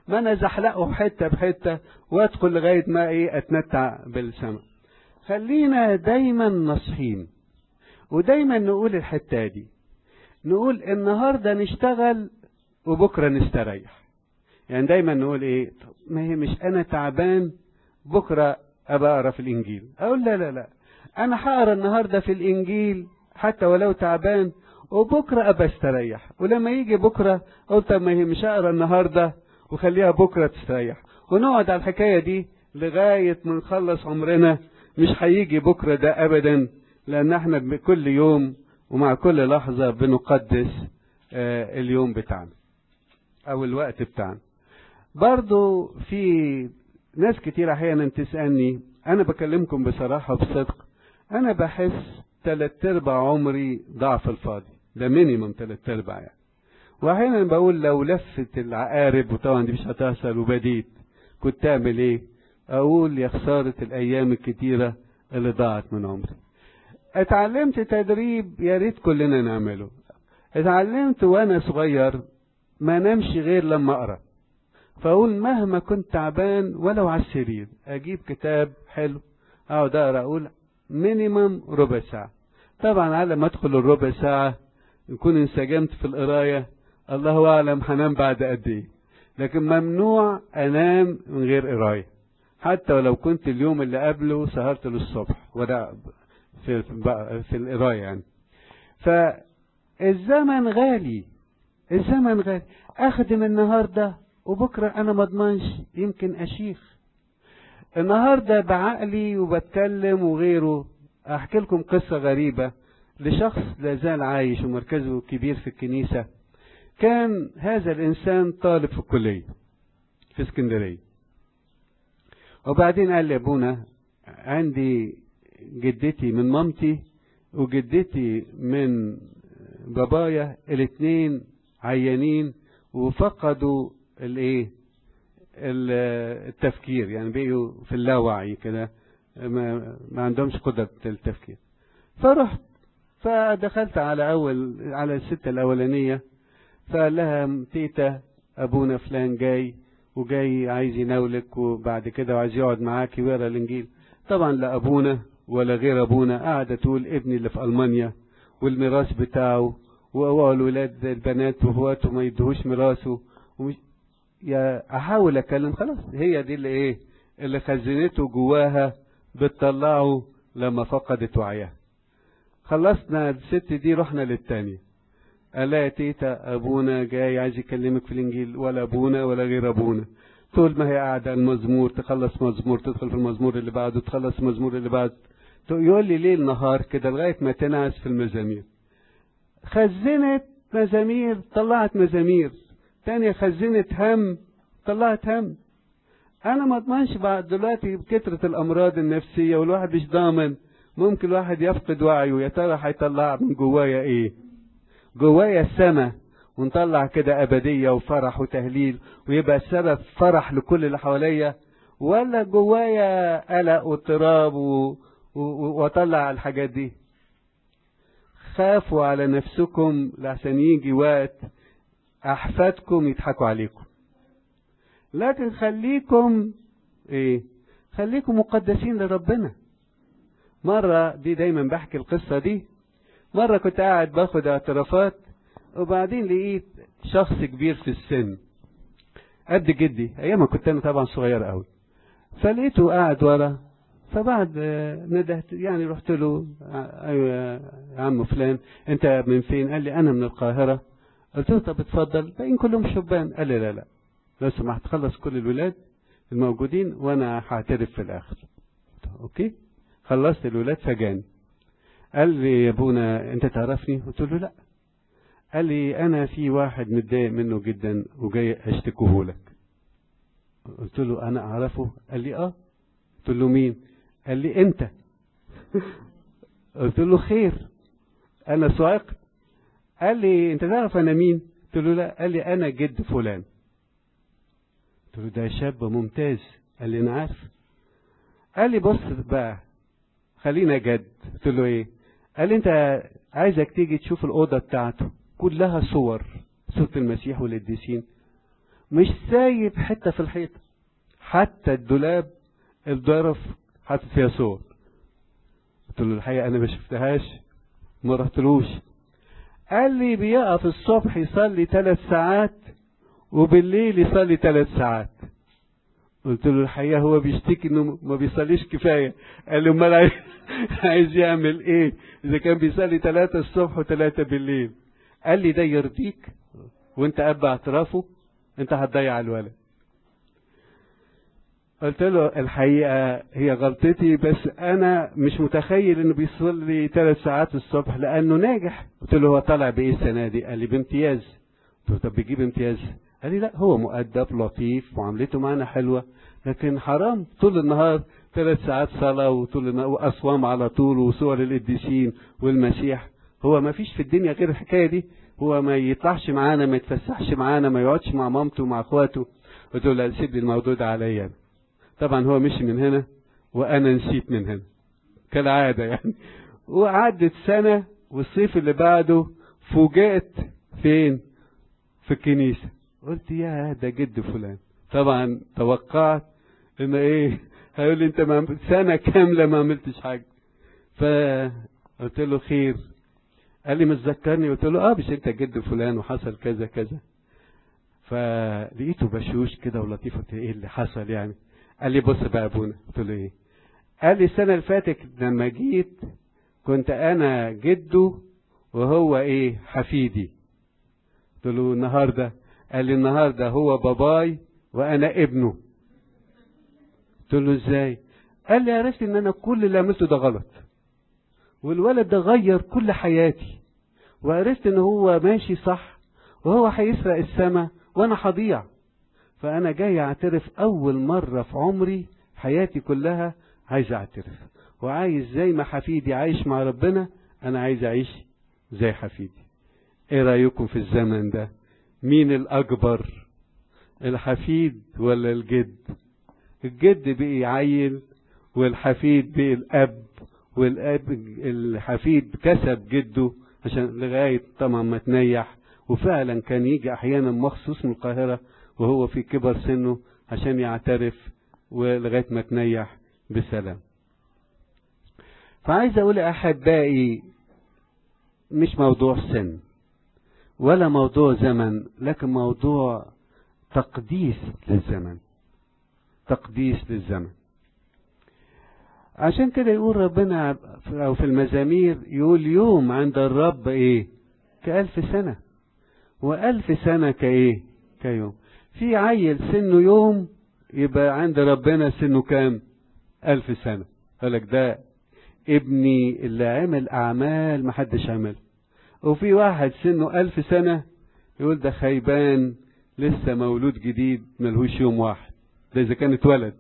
ما انا زحلقه حته بحته وادخل لغايه ما ايه اتمتع بالسماء. خلينا دايما نصحين ودايما نقول الحته دي، نقول النهارده نشتغل وبكره نستريح. يعني دايما نقول ايه، ما هي مش انا تعبان بكره ابقى اقرا في الانجيل. اقول لا لا لا، انا هقرا النهارده في الانجيل حتى ولو تعبان وبكره ابقى استريح. ولما يجي بكره اقول طب ما هي مش هقرا النهارده وخليها بكره تستريح، ونقعد على الحكايه دي لغايه ما نخلص عمرنا. مش هيجي بكره ده ابدا، لان احنا بكل يوم ومع كل لحظه بنقدس آه اليوم بتاعنا او الوقت بتاعنا. برضو في ناس كتير احيانا تسالني، انا بكلمكم بصراحه وبصدق، انا بحس تلات ارباع عمري ضاع في الفاضي، ده مينيمم تلات ارباع يعني. واحيانا بقول لو لفت العقارب، وطبعا دي مش هتحصل وبديت، كنت اعمل ايه؟ اقول يا خساره الايام الكتيره اللي ضاعت من عمري. اتعلمت تدريب يا ريت كلنا نعمله. اتعلمت وانا صغير ما نمشي غير لما اقرا، فاقول مهما كنت تعبان ولو على السرير اجيب كتاب حلو اقعد اقرا، اقول مينيمم ربع ساعه. طبعا على ما ادخل الربع ساعه يكون انسجمت في القرايه، الله اعلم هنام بعد قد ايه. لكن ممنوع انام من غير قرايه، حتى ولو كنت اليوم اللي قبله سهرت للصبح ولا في في القرايه يعني. فالزمن غالي، الزمن غالي. اخدم النهارده وبكره انا ما اضمنش، يمكن اشيخ. النهارده بعقلي وبتكلم وغيره. احكي لكم قصه غريبه لشخص لا زال عايش ومركزه كبير في الكنيسه. كان هذا الانسان طالب في الكليه في اسكندريه، وبعدين قال لي ابونا عندي جدتي من مامتي وجدتي من بابايا الاثنين عيانين وفقدوا الايه التفكير، يعني بقوا في اللاوعي كده، ما, ما عندهمش قدرة التفكير. فرحت فدخلت على اول على الستة الاولانية، فقال لها تيتا ابونا فلان جاي وجاي عايز يناولك وبعد كده وعايز يقعد معاكي ويقرا الانجيل. طبعا لا ابونا ولا غير ابونا، قاعده تقول ابني اللي في المانيا والميراث بتاعه والولاد البنات واخواته ما يدوهوش ميراثه. ومش يا احاول اتكلم، خلاص هي دي اللي ايه اللي خزنته جواها بتطلعه لما فقدت وعيها. خلصنا الست دي رحنا للتانية، قال لها يا تيتا ابونا جاي عايز يكلمك في الانجيل، ولا ابونا ولا غير ابونا. طول ما هي قاعده المزمور تخلص مزمور تدخل في المزمور اللي بعده تخلص المزمور اللي بعده، يقول لي ليل نهار كده لغايه ما تنعس في المزامير. خزنت مزامير طلعت مزامير تانية، خزنت هم طلعت هم. انا ما اضمنش بعد دلوقتي بكثرة الامراض النفسية والواحد مش ضامن، ممكن الواحد يفقد وعيه. يا ترى هيطلع من جوايا ايه؟ جوايا السما ونطلع كده ابدية وفرح وتهليل ويبقى السبب فرح لكل اللي حواليا، ولا جوايا قلق واضطراب واطلع الحاجات دي؟ خافوا على نفسكم لحسن يجي وقت احفادكم يضحكوا عليكم. لكن خليكم ايه خليكم مقدسين لربنا. مرة دي دايما بحكي القصة دي، مرة كنت قاعد باخد اعترافات وبعدين لقيت شخص كبير في السن قد جدي، ايام ما كنت انا طبعا صغير قوي، فلقيته قاعد ورا. فبعد ندهت يعني رحت له، ايوه يا عم فلان انت من فين؟ قال لي انا من القاهرة. قلت له طب اتفضل، باقيين كلهم شبان. قال لي لا لا لو سمحت خلص كل الولاد الموجودين وانا هعترف في الاخر. اوكي خلصت الولاد فجاني قال لي يا ابونا انت تعرفني؟ قلت له لا. قال لي انا في واحد متضايق منه جدا وجاي اشتكيه لك. قلت له انا اعرفه؟ قال لي اه. قلت له مين؟ قال لي انت. قلت له خير انا سواق. قال لي انت تعرف انا مين؟ قلت له لا. قال لي انا جد فلان. قلت له ده شاب ممتاز. قال لي انا عارف. قال لي بص بقى خلينا جد. قلت له ايه؟ قال لي انت عايزك تيجي تشوف الاوضه بتاعته كلها صور، صوره المسيح والقديسين، مش سايب حتة في الحيطة، حتى الدولاب الظرف حاطط فيها صور. قلت له الحقيقة أنا ما شفتهاش، ما رحتلوش. قال لي بيقف الصبح يصلي ثلاث ساعات وبالليل يصلي ثلاث ساعات. قلت له الحقيقة هو بيشتكي انه ما بيصليش كفاية. قال لي امال عايز يعمل ايه اذا كان بيصلي ثلاثة الصبح وثلاثة بالليل؟ قال لي ده يرضيك وانت اب اعترافه؟ انت هتضيع الولد. قلت له الحقيقة هي غلطتي، بس انا مش متخيل انه بيصلي ثلاث ساعات الصبح لانه ناجح. قلت له هو طالع بايه السنة دي؟ قال لي بامتياز. قلت له طب بيجيب امتياز؟ قال لي لا هو مؤدب لطيف معاملته معنا حلوة، لكن حرام طول النهار ثلاث ساعات صلاة وطول النهار وأصوام على طول وصور القديسين والمسيح. هو ما فيش في الدنيا غير الحكاية دي، هو ما يطلعش معانا، ما يتفسحش معانا، ما يقعدش مع مامته ومع اخواته. قلت له لا سيب لي الموضوع ده عليا. طبعا هو مشي من هنا وانا نسيت من هنا كالعادة يعني. وعدت سنة والصيف اللي بعده فوجئت فين؟ في الكنيسة. قلت يا ده جد فلان. طبعا توقعت ان ايه هيقول لي انت ما سنة كاملة ما عملتش حاجة. فقلت له خير. قال لي متذكرني؟ قلت له اه مش انت جد فلان وحصل كذا كذا. فلقيته بشوش كده ولطيف. قلت ايه اللي حصل يعني؟ قال لي بص بقى ابونا. قلت له ايه؟ قال لي السنة اللي فاتت لما جيت كنت انا جده وهو ايه حفيدي. قلت له النهارده؟ قال لي النهارده هو باباي وانا ابنه. قلت له ازاي؟ قال لي عرفت ان انا كل اللي عملته ده غلط، والولد ده غير كل حياتي، وعرفت ان هو ماشي صح وهو هيسرق السما وانا هضيع. فانا جاي اعترف اول مرة في عمري حياتي كلها، عايز اعترف وعايز زي ما حفيدي عايش مع ربنا انا عايز اعيش زي حفيدي. ايه رأيكم في الزمن ده؟ مين الاكبر، الحفيد ولا الجد؟ الجد بقي عيل والحفيد بقي الاب، والاب الحفيد كسب جده عشان لغاية طبعا ما تنيح. وفعلا كان يجي احيانا مخصوص من القاهرة وهو في كبر سنه عشان يعترف ولغاية ما تنيح بسلام. فعايز اقول احبائي مش موضوع سن ولا موضوع زمن، لكن موضوع تقديس للزمن، تقديس للزمن. عشان كده يقول ربنا أو في المزامير يقول يوم عند الرب ايه؟ كألف سنة، وألف سنة كايه؟ كيوم. في عيل سنه يوم يبقى عند ربنا سنه كام؟ ألف سنة. قالك ده ابني اللي عمل أعمال محدش عمل. وفي واحد سنه ألف سنة يقول ده خيبان لسه مولود جديد ملهوش يوم واحد، ده إذا كان اتولد.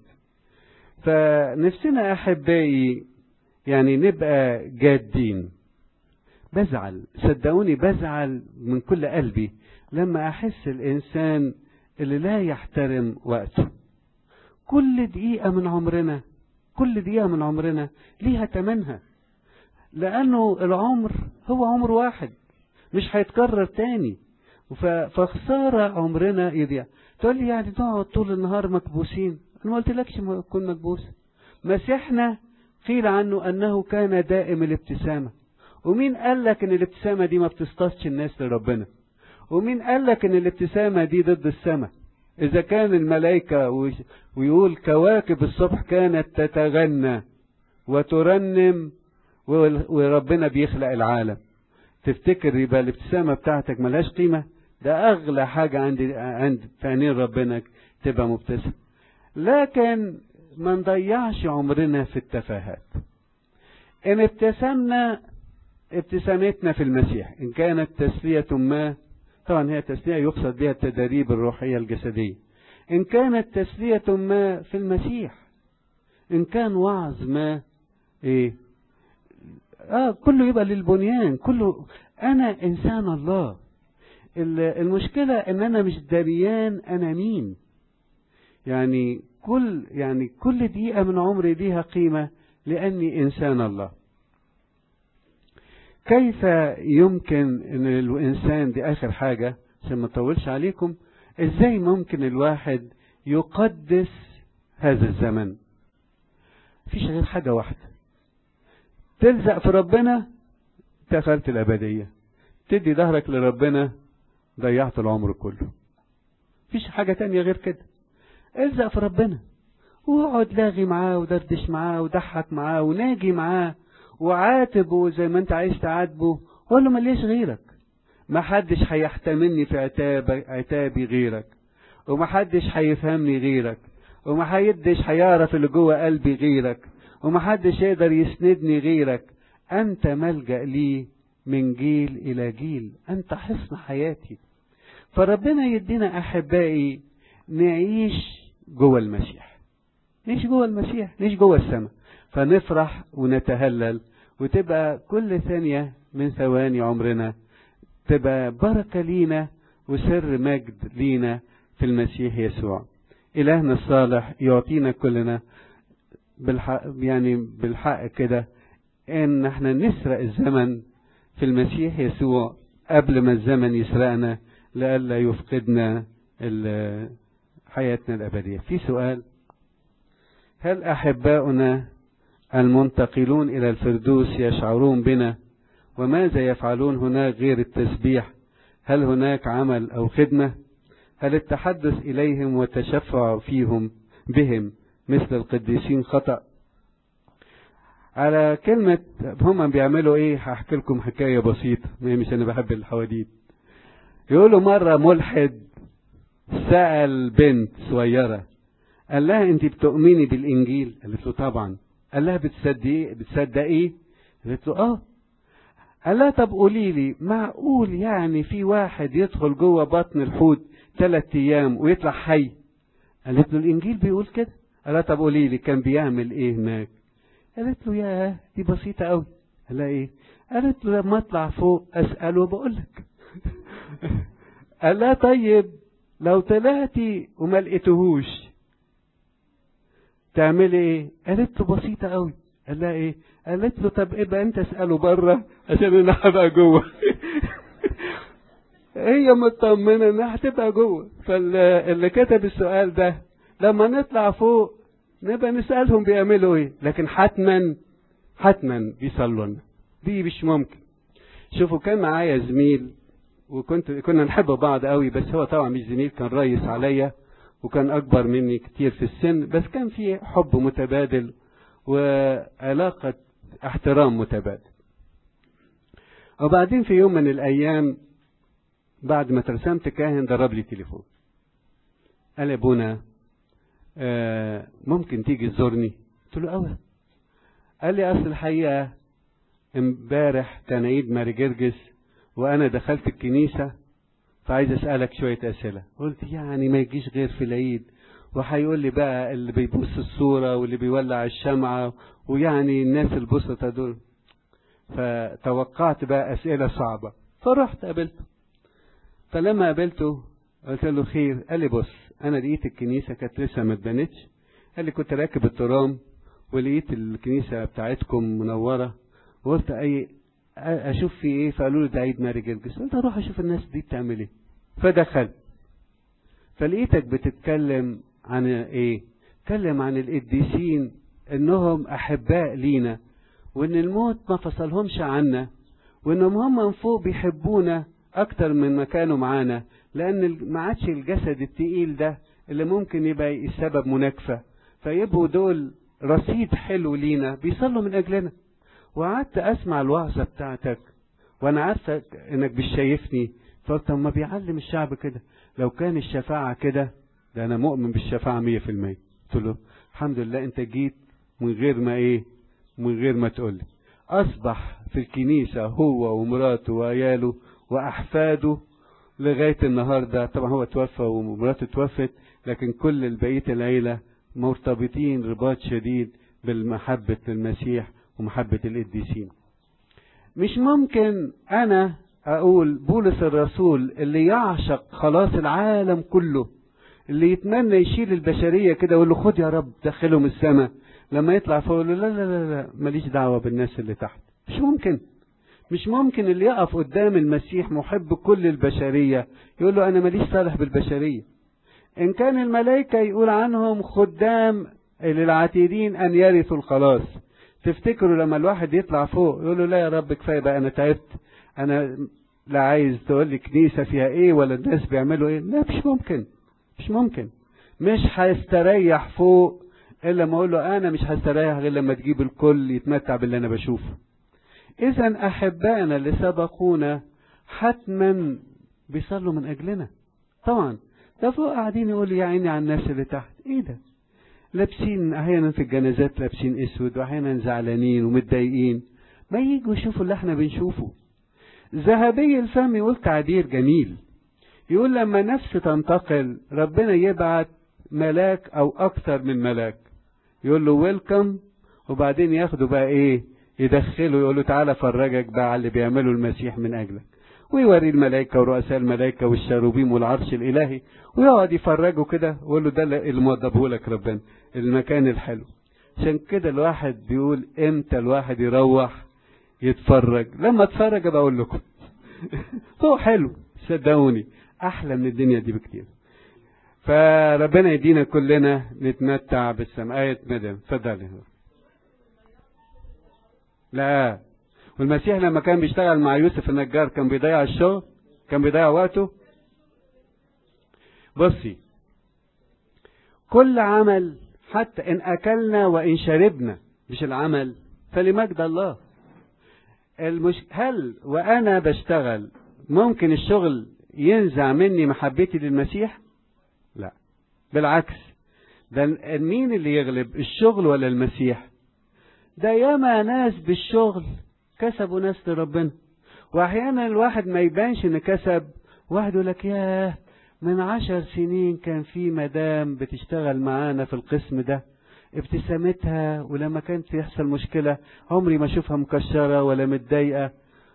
فنفسنا أحبائي يعني نبقى جادين. بزعل صدقوني بزعل من كل قلبي لما أحس الإنسان اللي لا يحترم وقته. كل دقيقة من عمرنا كل دقيقة من عمرنا ليها تمنها، لأنه العمر هو عمر واحد مش هيتكرر تاني. فخسارة عمرنا يضيع. تقول لي يعني نقعد طول النهار مكبوسين؟ أنا ما قلتلكش كن مكبوس. مسيحنا قيل عنه أنه كان دائم الابتسامة. ومين قال لك أن الابتسامة دي ما بتستصش الناس لربنا؟ ومين قال لك أن الابتسامة دي ضد السماء؟ إذا كان الملائكة ويقول كواكب الصبح كانت تتغنى وترنم وربنا بيخلق العالم، تفتكر يبقى الابتسامة بتاعتك ملهاش قيمة؟ ده أغلى حاجة عند عند عينين ربنا تبقى مبتسم. لكن ما نضيعش عمرنا في التفاهات. إن ابتسمنا ابتسامتنا في المسيح، إن كانت تسلية ما، طبعا هي تسلية يقصد بها التدريب الروحية الجسدية، إن كانت تسلية ما في المسيح، إن كان وعظ ما إيه آه كله يبقى للبنيان، كله. أنا إنسان الله. المشكلة إن أنا مش دريان أنا مين. يعني كل يعني كل دقيقة من عمري ليها قيمة لأني إنسان الله. كيف يمكن أن الإنسان، دي آخر حاجة عشان ما أطولش عليكم، ازاي ممكن الواحد يقدس هذا الزمن؟ مفيش غير حاجة واحدة، تلزق في ربنا دخلت الأبدية، تدي ظهرك لربنا ضيعت العمر كله. مفيش حاجة تانية غير كده. الزق في ربنا واقعد لاغي معاه ودردش معاه وضحك معاه وناجي معاه وعاتبه زي ما انت عايز تعاتبه، وقول له مليش غيرك، ما حدش هيحتملني في عتاب عتابي غيرك، وما حدش هيفهمني غيرك، وما حدش هيعرف اللي جوه قلبي غيرك، وما حدش يقدر يسندني غيرك. انت ملجأ لي من جيل الى جيل، انت حصن حياتي. فربنا يدينا احبائي نعيش جوه المسيح، نعيش جوه المسيح، نعيش جوه السماء، فنفرح ونتهلل، وتبقى كل ثانية من ثواني عمرنا تبقى بركة لينا وسر مجد لينا في المسيح يسوع. إلهنا الصالح يعطينا كلنا بالحق، يعني بالحق كده، ان احنا نسرق الزمن في المسيح يسوع قبل ما الزمن يسرقنا، لئلا يفقدنا حياتنا الأبدية. في سؤال: هل أحباؤنا المنتقلون إلى الفردوس يشعرون بنا؟ وماذا يفعلون هناك غير التسبيح؟ هل هناك عمل أو خدمة؟ هل التحدث إليهم والتشفع فيهم بهم مثل القديسين خطأ؟ على كلمة هم بيعملوا ايه هحكي لكم حكاية بسيطة، مش انا بحب الحواديت. يقولوا مرة ملحد سأل بنت صغيرة، قال لها انت بتؤمني بالانجيل؟ قالت له طبعا. قال لها بتصدقيه بتصدقيه؟ قالت له اه. قال لها طب قولي لي، معقول يعني في واحد يدخل جوه بطن الحوت ثلاث ايام ويطلع حي؟ قالت له الانجيل بيقول كده. قال لها طب قولي لي كان بيعمل ايه هناك؟ قالت له ياه دي بسيطة قوي. قال لها ايه؟ قالت له لما اطلع فوق اسأله وبقول لك. قال لها طيب لو طلعتي وما لقيتهوش تعملي ايه؟ قالت له بسيطة قوي. قال لها ايه؟ قالت له طب ابقى انت اسأله بره عشان انا هبقى جوه. هي مطمنة انها هتبقى جوه. فاللي كتب السؤال ده لما نطلع فوق نبقى نسألهم بيعملوا ايه، لكن حتما حتما بيصلوا لنا. دي مش ممكن. شوفوا كان معايا زميل وكنت كنا نحب بعض قوي، بس هو طبعا مش زميل، كان رئيس عليا وكان اكبر مني كتير في السن، بس كان في حب متبادل وعلاقة احترام متبادل. وبعدين في يوم من الايام بعد ما ترسمت كاهن ضرب لي تليفون، قال لي ابونا آه ممكن تيجي تزورني؟ قلت له اوه. قال لي اصل الحقيقة امبارح كان عيد ماري جرجس وانا دخلت الكنيسة فعايز اسألك شوية اسئلة. قلت يعني ما يجيش غير في العيد، وهيقول لي بقى اللي بيبص الصورة واللي بيولع الشمعة ويعني الناس البسطة دول. فتوقعت بقى اسئلة صعبة، فرحت قابلته. فلما قابلته قلت له خير؟ قال لي بص انا لقيت الكنيسة كانت لسه ما اتبنتش. قال لي كنت راكب الترام ولقيت الكنيسة بتاعتكم منورة، وقلت اي اشوف في ايه، فقالوا لي ده عيد ماري جرجس. قلت اروح اشوف الناس دي بتعمل ايه. فدخلت فلقيتك بتتكلم عن ايه؟ تكلم عن القديسين انهم احباء لينا، وان الموت ما فصلهمش عنا، وانهم هم من فوق بيحبونا اكتر من ما كانوا معانا، لان ما عادش الجسد التقيل ده اللي ممكن يبقى السبب مناكفة، فيبقوا دول رصيد حلو لينا بيصلوا من اجلنا. وقعدت اسمع الوعظة بتاعتك وانا عارفة انك مش شايفني، فقلت ما بيعلم الشعب كده، لو كان الشفاعة كده ده انا مؤمن بالشفاعة مية في المية. قلت له الحمد لله انت جيت من غير ما ايه، من غير ما تقولي. اصبح في الكنيسة هو ومراته وعياله واحفاده لغاية النهاردة. طبعا هو توفى ومراته توفت، لكن كل بقية العيلة مرتبطين رباط شديد بالمحبة المسيح ومحبة القديسين. مش ممكن انا اقول بولس الرسول اللي يعشق خلاص العالم كله، اللي يتمنى يشيل البشرية كده ويقول له خد يا رب دخلهم السماء، لما يطلع فوق له لا لا لا لا ماليش دعوة بالناس اللي تحت. مش ممكن. مش ممكن اللي يقف قدام المسيح محب كل البشرية يقول له أنا ماليش صالح بالبشرية. إن كان الملائكة يقول عنهم خدام للعتيدين أن يرثوا الخلاص، تفتكروا لما الواحد يطلع فوق يقول له لا يا رب كفاية بقى أنا تعبت، أنا لا عايز تقول لي كنيسة فيها إيه ولا الناس بيعملوا إيه؟ لا مش ممكن، مش ممكن. مش هيستريح فوق إلا ما أقول له أنا مش هستريح غير لما تجيب الكل يتمتع باللي أنا بشوفه. إذا أحبائنا اللي سبقونا حتما بيصلوا من أجلنا. طبعا ده فوق قاعدين يقولوا يا عيني على الناس اللي تحت، إيه ده؟ لابسين أحيانا في الجنازات لابسين أسود، وأحيانا زعلانين ومتضايقين، ما ييجوا يشوفوا اللي احنا بنشوفه. ذهبي الفم يقول تعبير جميل، يقول لما نفس تنتقل ربنا يبعت ملاك أو أكثر من ملاك يقول له ويلكم، وبعدين ياخده بقى إيه يدخله يقول له تعالى فرجك بقى على اللي بيعمله المسيح من أجلك، ويوري الملائكة ورؤساء الملائكة والشاروبيم والعرش الإلهي، ويقعد يفرجه كده ويقول له ده اللي موضبه لك ربنا، المكان الحلو. عشان كده الواحد بيقول امتى الواحد يروح يتفرج؟ لما اتفرج بقول لكم هو حلو صدقوني، احلى من الدنيا دي بكتير. فربنا يدينا كلنا نتمتع بالسماء. آية مدن اتفضل. لا، والمسيح لما كان بيشتغل مع يوسف النجار كان بيضيع الشغل، كان بيضيع وقته. بصي، كل عمل حتى ان اكلنا وان شربنا مش العمل فلمجد الله. المش... هل وانا بشتغل ممكن الشغل ينزع مني محبتي للمسيح؟ لا، بالعكس، ده مين اللي يغلب، الشغل ولا المسيح؟ ده ياما ناس بالشغل كسبوا ناس لربنا، واحيانا الواحد ما يبانش ان كسب. واحد يقول لك ياه من عشر سنين كان في مدام بتشتغل معانا في القسم ده، ابتسامتها ولما كانت يحصل مشكلة عمري ما اشوفها مكشرة ولا متضايقة،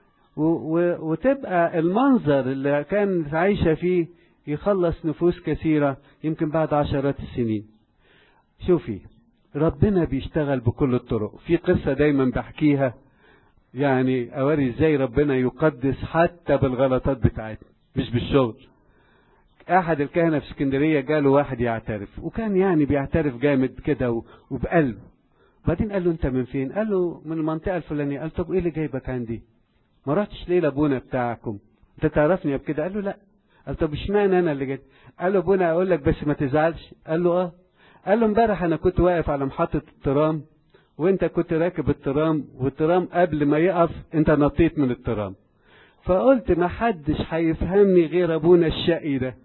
وتبقى المنظر اللي كانت عايشة فيه يخلص نفوس كثيرة يمكن بعد عشرات السنين. شوفي ربنا بيشتغل بكل الطرق. في قصة دايما بحكيها يعني اوري ازاي ربنا يقدس حتى بالغلطات بتاعتنا مش بالشغل. احد الكهنة في اسكندرية جاله واحد يعترف، وكان يعني بيعترف جامد كده وبقلبه. بعدين قال له انت من فين؟ قال له من المنطقة الفلانية. قال طب ايه اللي جايبك عندي؟ ما رحتش ليه لابونا بتاعكم؟ انت تعرفني بكده؟ قال له لا. قال طب اشمعنى انا اللي جيت؟ قال له ابونا اقول لك بس ما تزعلش. قال له اه. قال له امبارح انا كنت واقف على محطة الترام وانت كنت راكب الترام، والترام قبل ما يقف انت نطيت من الترام، فقلت ما حدش هيفهمني غير ابونا الشقي ده.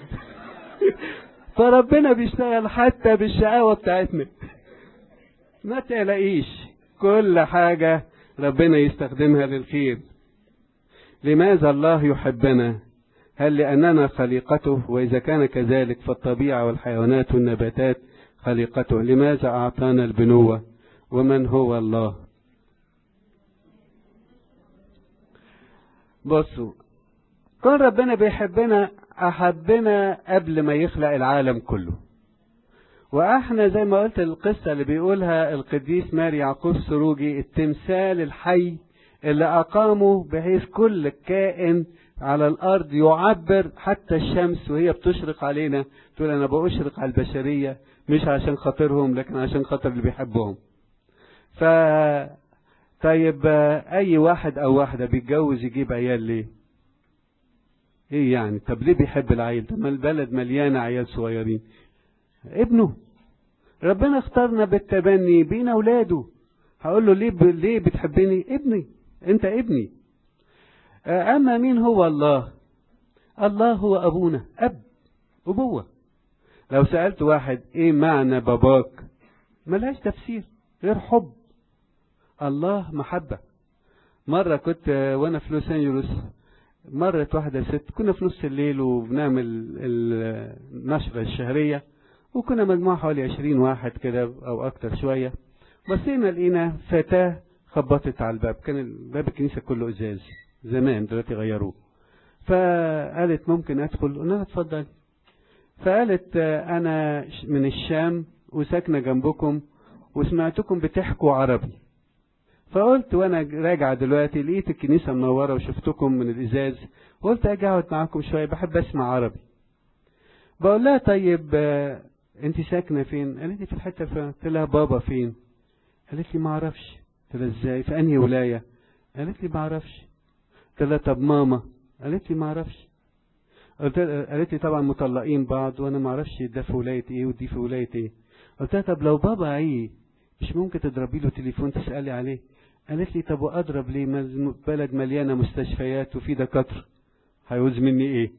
فربنا بيشتغل حتى بالشقاوة بتاعتنا. ما تقلقيش، كل حاجة ربنا يستخدمها للخير. لماذا الله يحبنا؟ هل لأننا خليقته؟ وإذا كان كذلك فالطبيعة والحيوانات والنباتات خليقته. لماذا أعطانا البنوة؟ ومن هو الله؟ بصوا، كون ربنا بيحبنا أحبنا قبل ما يخلق العالم كله. وإحنا زي ما قلت القصة اللي بيقولها القديس ماري يعقوب سروجي، التمثال الحي اللي أقامه بحيث كل كائن على الأرض يعبر، حتى الشمس وهي بتشرق علينا تقول أنا بأشرق على البشرية مش عشان خاطرهم لكن عشان خاطر اللي بيحبهم. ف طيب أي واحد أو واحدة بيتجوز يجيب عيال ليه؟ ايه يعني؟ طب ليه بيحب العيل؟ طب ما البلد مليانه عيال صغيرين. ابنه ربنا اختارنا بالتبني بينا اولاده. هقول له ليه ب... ليه بتحبني؟ ابني، انت ابني. اما مين هو الله؟ الله هو ابونا، اب، ابوه. لو سالت واحد ايه معنى باباك ملهاش تفسير غير حب. الله محبه. مره كنت وانا في لوس انجلوس، مرت واحدة ست، كنا في نص الليل وبنعمل النشرة الشهرية، وكنا مجموعة حوالي عشرين واحد كده أو أكتر شوية. بصينا لقينا فتاة خبطت على الباب، كان باب الكنيسة كله إزاز زمان، دلوقتي غيروه. فقالت ممكن أدخل؟ قلنا اتفضل. فقالت أنا من الشام وساكنة جنبكم وسمعتكم بتحكوا عربي، فقلت وانا راجع دلوقتي لقيت الكنيسة منورة وشفتكم من الازاز، وقلت اجي اقعد معاكم شوية، بحب اسمع عربي. بقول لها طيب آه انت ساكنة فين؟ قالت لي في الحتة الفلانية. قلت لها بابا فين؟ قالت لي ما اعرفش. قلت لها ازاي؟ في انهي ولاية؟ قالت لي ما اعرفش. قلت لها طب ماما؟ قالت لي ما اعرفش. قلت لها قالت لي طبعا مطلقين بعض وانا ما اعرفش ده في ولاية ايه ودي في ولاية ايه. قلت لها طب لو بابا عيه مش ممكن تضربي له تليفون تسألي عليه؟ قالت لي طب واضرب ليه؟ بلد مليانة مستشفيات وفي دكاترة، هيعوز مني ايه؟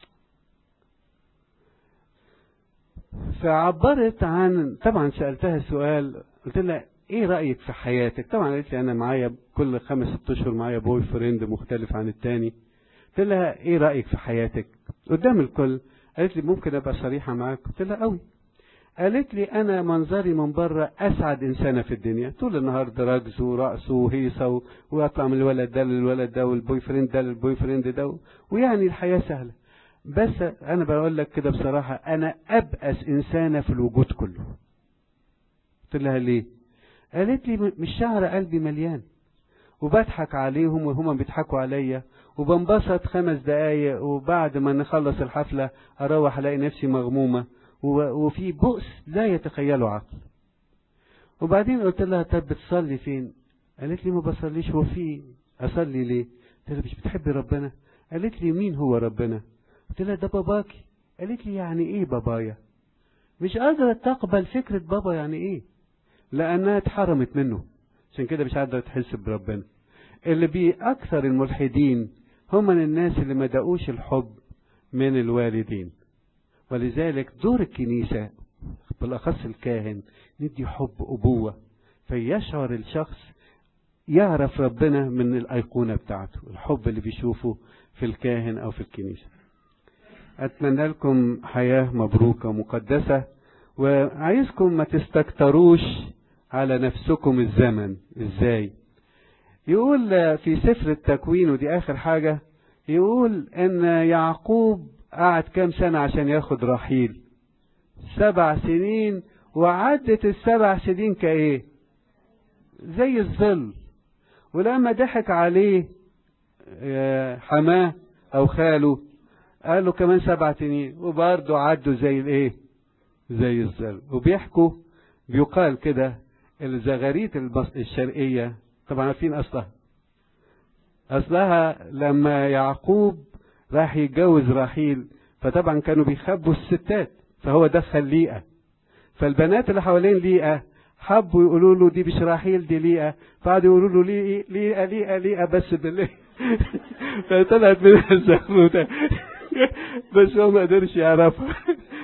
فعبرت عن، طبعا سألتها سؤال، قلت لها ايه رأيك في حياتك؟ طبعا قالت لي انا معايا كل خمس ست اشهر معايا بوي فريند مختلف عن التاني. قلت لها ايه رأيك في حياتك قدام الكل؟ قالت لي ممكن ابقى صريحة معاك؟ قلت لها قوي. قالت لي انا منظري من بره اسعد انسانة في الدنيا، طول النهار رقص ورقص وهيصة واطلع من الولد ده للولد ده والبوي فريند ده للبوي فريند ده، ويعني الحياة سهلة. بس انا بقول لك كده بصراحة انا ابأس انسانة في الوجود كله. قلت لها ليه؟ قالت لي مش شعر قلبي مليان، وبضحك عليهم وهم بيضحكوا عليا، وبنبسط خمس دقايق وبعد ما نخلص الحفلة اروح الاقي نفسي مغمومة وفي بؤس لا يتخيله عقل. وبعدين قلت لها طب بتصلي فين؟ قالت لي ما بصليش. هو في اصلي ليه؟ قلت لها مش بتحبي ربنا؟ قالت لي مين هو ربنا؟ قلت لها ده باباكي. قالت لي يعني ايه بابايا؟ مش قادرة تقبل فكرة بابا يعني ايه، لانها اتحرمت منه، عشان كده مش قادرة تحس بربنا. اللي بي اكثر الملحدين هم الناس اللي ما دقوش الحب من الوالدين. ولذلك دور الكنيسة بالاخص الكاهن ندي حب ابوة، فيشعر الشخص يعرف ربنا من الايقونة بتاعته، الحب اللي بيشوفه في الكاهن او في الكنيسة. اتمنى لكم حياة مبروكة مقدسة، وعايزكم ما تستكتروش على نفسكم الزمن. ازاي؟ يقول في سفر التكوين، ودي اخر حاجة، يقول ان يعقوب قعد كام سنة عشان ياخد رحيل؟ سبع سنين. وعدت السبع سنين كايه؟ زي الظل. ولما ضحك عليه حماه او خاله قال له كمان سبع سنين، وبرضه عدوا زي الايه؟ زي الظل. وبيحكوا بيقال كده الزغاريت الشرقية، طبعا عارفين اصلها اصلها لما يعقوب راح يتجوز راحيل، فطبعا كانوا بيخبوا الستات، فهو دخل ليئة، فالبنات اللي حوالين ليئة حبوا يقولوا له دي مش راحيل دي ليئة، فقعدوا يقولوا له ليئة ليئة ليئة ليئة بس بالله فطلعت منها الزغروتة بس هو ما قدرش يعرفها.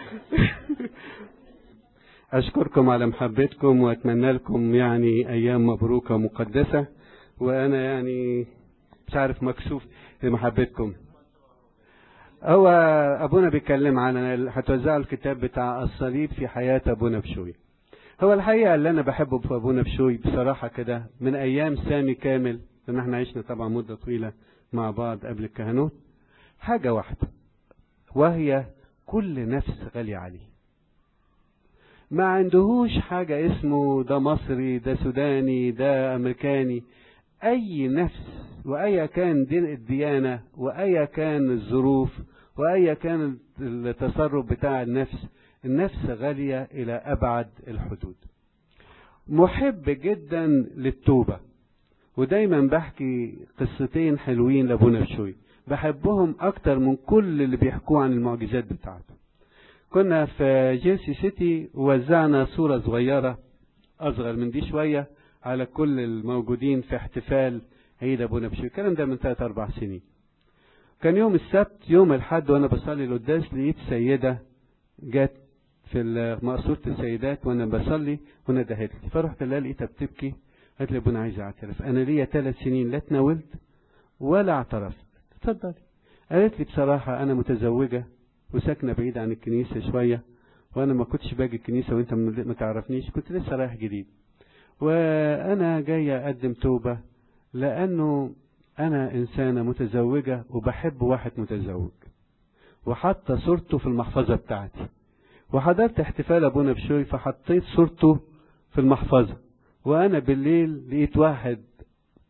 أشكركم على محبتكم، وأتمنى لكم يعني أيام مبروكة مقدسة، وأنا يعني مش عارف مكسوف لمحبتكم. هو أبونا بيتكلم عن هتوزعوا الكتاب بتاع الصليب في حياة أبونا بشوي. هو الحقيقة اللي أنا بحبه في أبونا بشوي بصراحة كده من أيام سامي كامل، لأن احنا عشنا طبعا مدة طويلة مع بعض قبل الكهنوت، حاجة واحدة وهي كل نفس غالي عليه. ما عندهوش حاجة اسمه ده مصري ده سوداني ده أمريكاني. أي نفس وأي كان دين الديانة وأي كان الظروف وأي كان التصرف بتاع النفس، النفس غالية إلى أبعد الحدود. محب جدا للتوبة، ودايما بحكي قصتين حلوين لابونا بشوي بحبهم أكتر من كل اللي بيحكوا عن المعجزات بتاعته. كنا في جيرسي سيتي ووزعنا صورة صغيرة أصغر من دي شوية على كل الموجودين في احتفال عيد أبونا بشوي. الكلام ده من ثلاث أربع سنين. كان يوم السبت، يوم الحد وأنا بصلي القداس لقيت سيدة جت في مقصورة السيدات وأنا بصلي وأنا دهت لي، فرحت لها لقيتها بتبكي. قالت لي أبونا عايز أعترف، أنا ليا ثلاث سنين لا تناولت ولا اعترفت. اتفضلي. قالت لي بصراحة أنا متزوجة وساكنة بعيد عن الكنيسة شوية، وأنا ما كنتش باجي الكنيسة وأنت ما تعرفنيش، كنت لسه رايح جديد، وأنا جاية أقدم توبة لأنه أنا إنسانة متزوجة وبحب واحد متزوج، وحتى صورته في المحفظة بتاعتي، وحضرت احتفال أبونا بشوي فحطيت صورته في المحفظة، وأنا بالليل لقيت واحد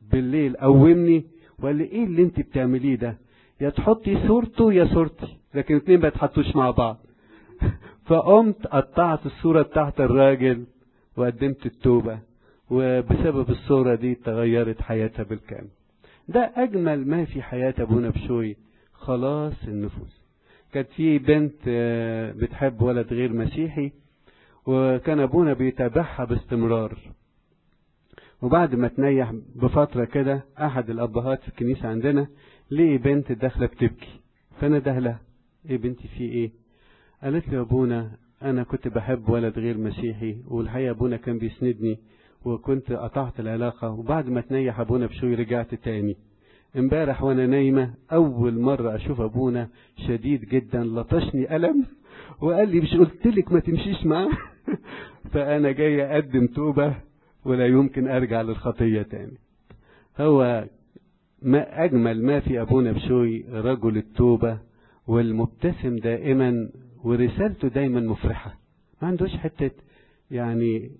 بالليل قومني وقال لي ايه اللي انت بتعمليه ده؟ يا تحطي صورته يا صورتي، لكن اتنين ما يتحطوش مع بعض. فقمت قطعت الصورة بتاعت الراجل وقدمت التوبة، وبسبب الصورة دي تغيرت حياتها بالكامل. ده أجمل ما في حياة أبونا بشوي، خلاص النفوس. كانت في بنت بتحب ولد غير مسيحي، وكان أبونا بيتابعها باستمرار. وبعد ما تنيح بفترة كده، أحد الأبهات في الكنيسة عندنا ليه بنت داخلة بتبكي، فأنا دهلها إيه بنتي في إيه؟ قالت لي أبونا أنا كنت بحب ولد غير مسيحي، والحقيقة أبونا كان بيسندني وكنت قطعت العلاقة، وبعد ما تنيح أبونا بشوي رجعت تاني. امبارح وأنا نايمة أول مرة أشوف أبونا شديد جدا، لطشني ألم وقال لي مش قلت لك ما تمشيش معاه؟ فأنا جاي أقدم توبة ولا يمكن أرجع للخطية تاني. هو ما أجمل ما في أبونا بشوي رجل التوبة والمبتسم دائما، ورسالته دايما مفرحة. ما عندوش حتة يعني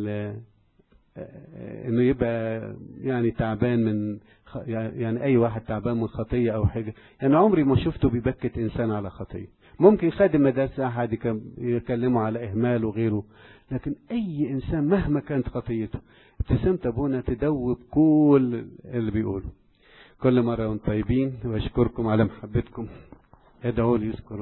انه يبقى يعني تعبان من يعني اي واحد تعبان من خطية او حاجة. يعني عمري ما شفته بيبكت انسان على خطية. ممكن خادم مدرسة احد يكلمه على اهمال وغيره، لكن اي انسان مهما كانت خطيته ابتسامة ابونا تدوب كل اللي بيقوله. كل مرة وانتم طيبين، واشكركم على محبتكم. ادعوا لي يذكر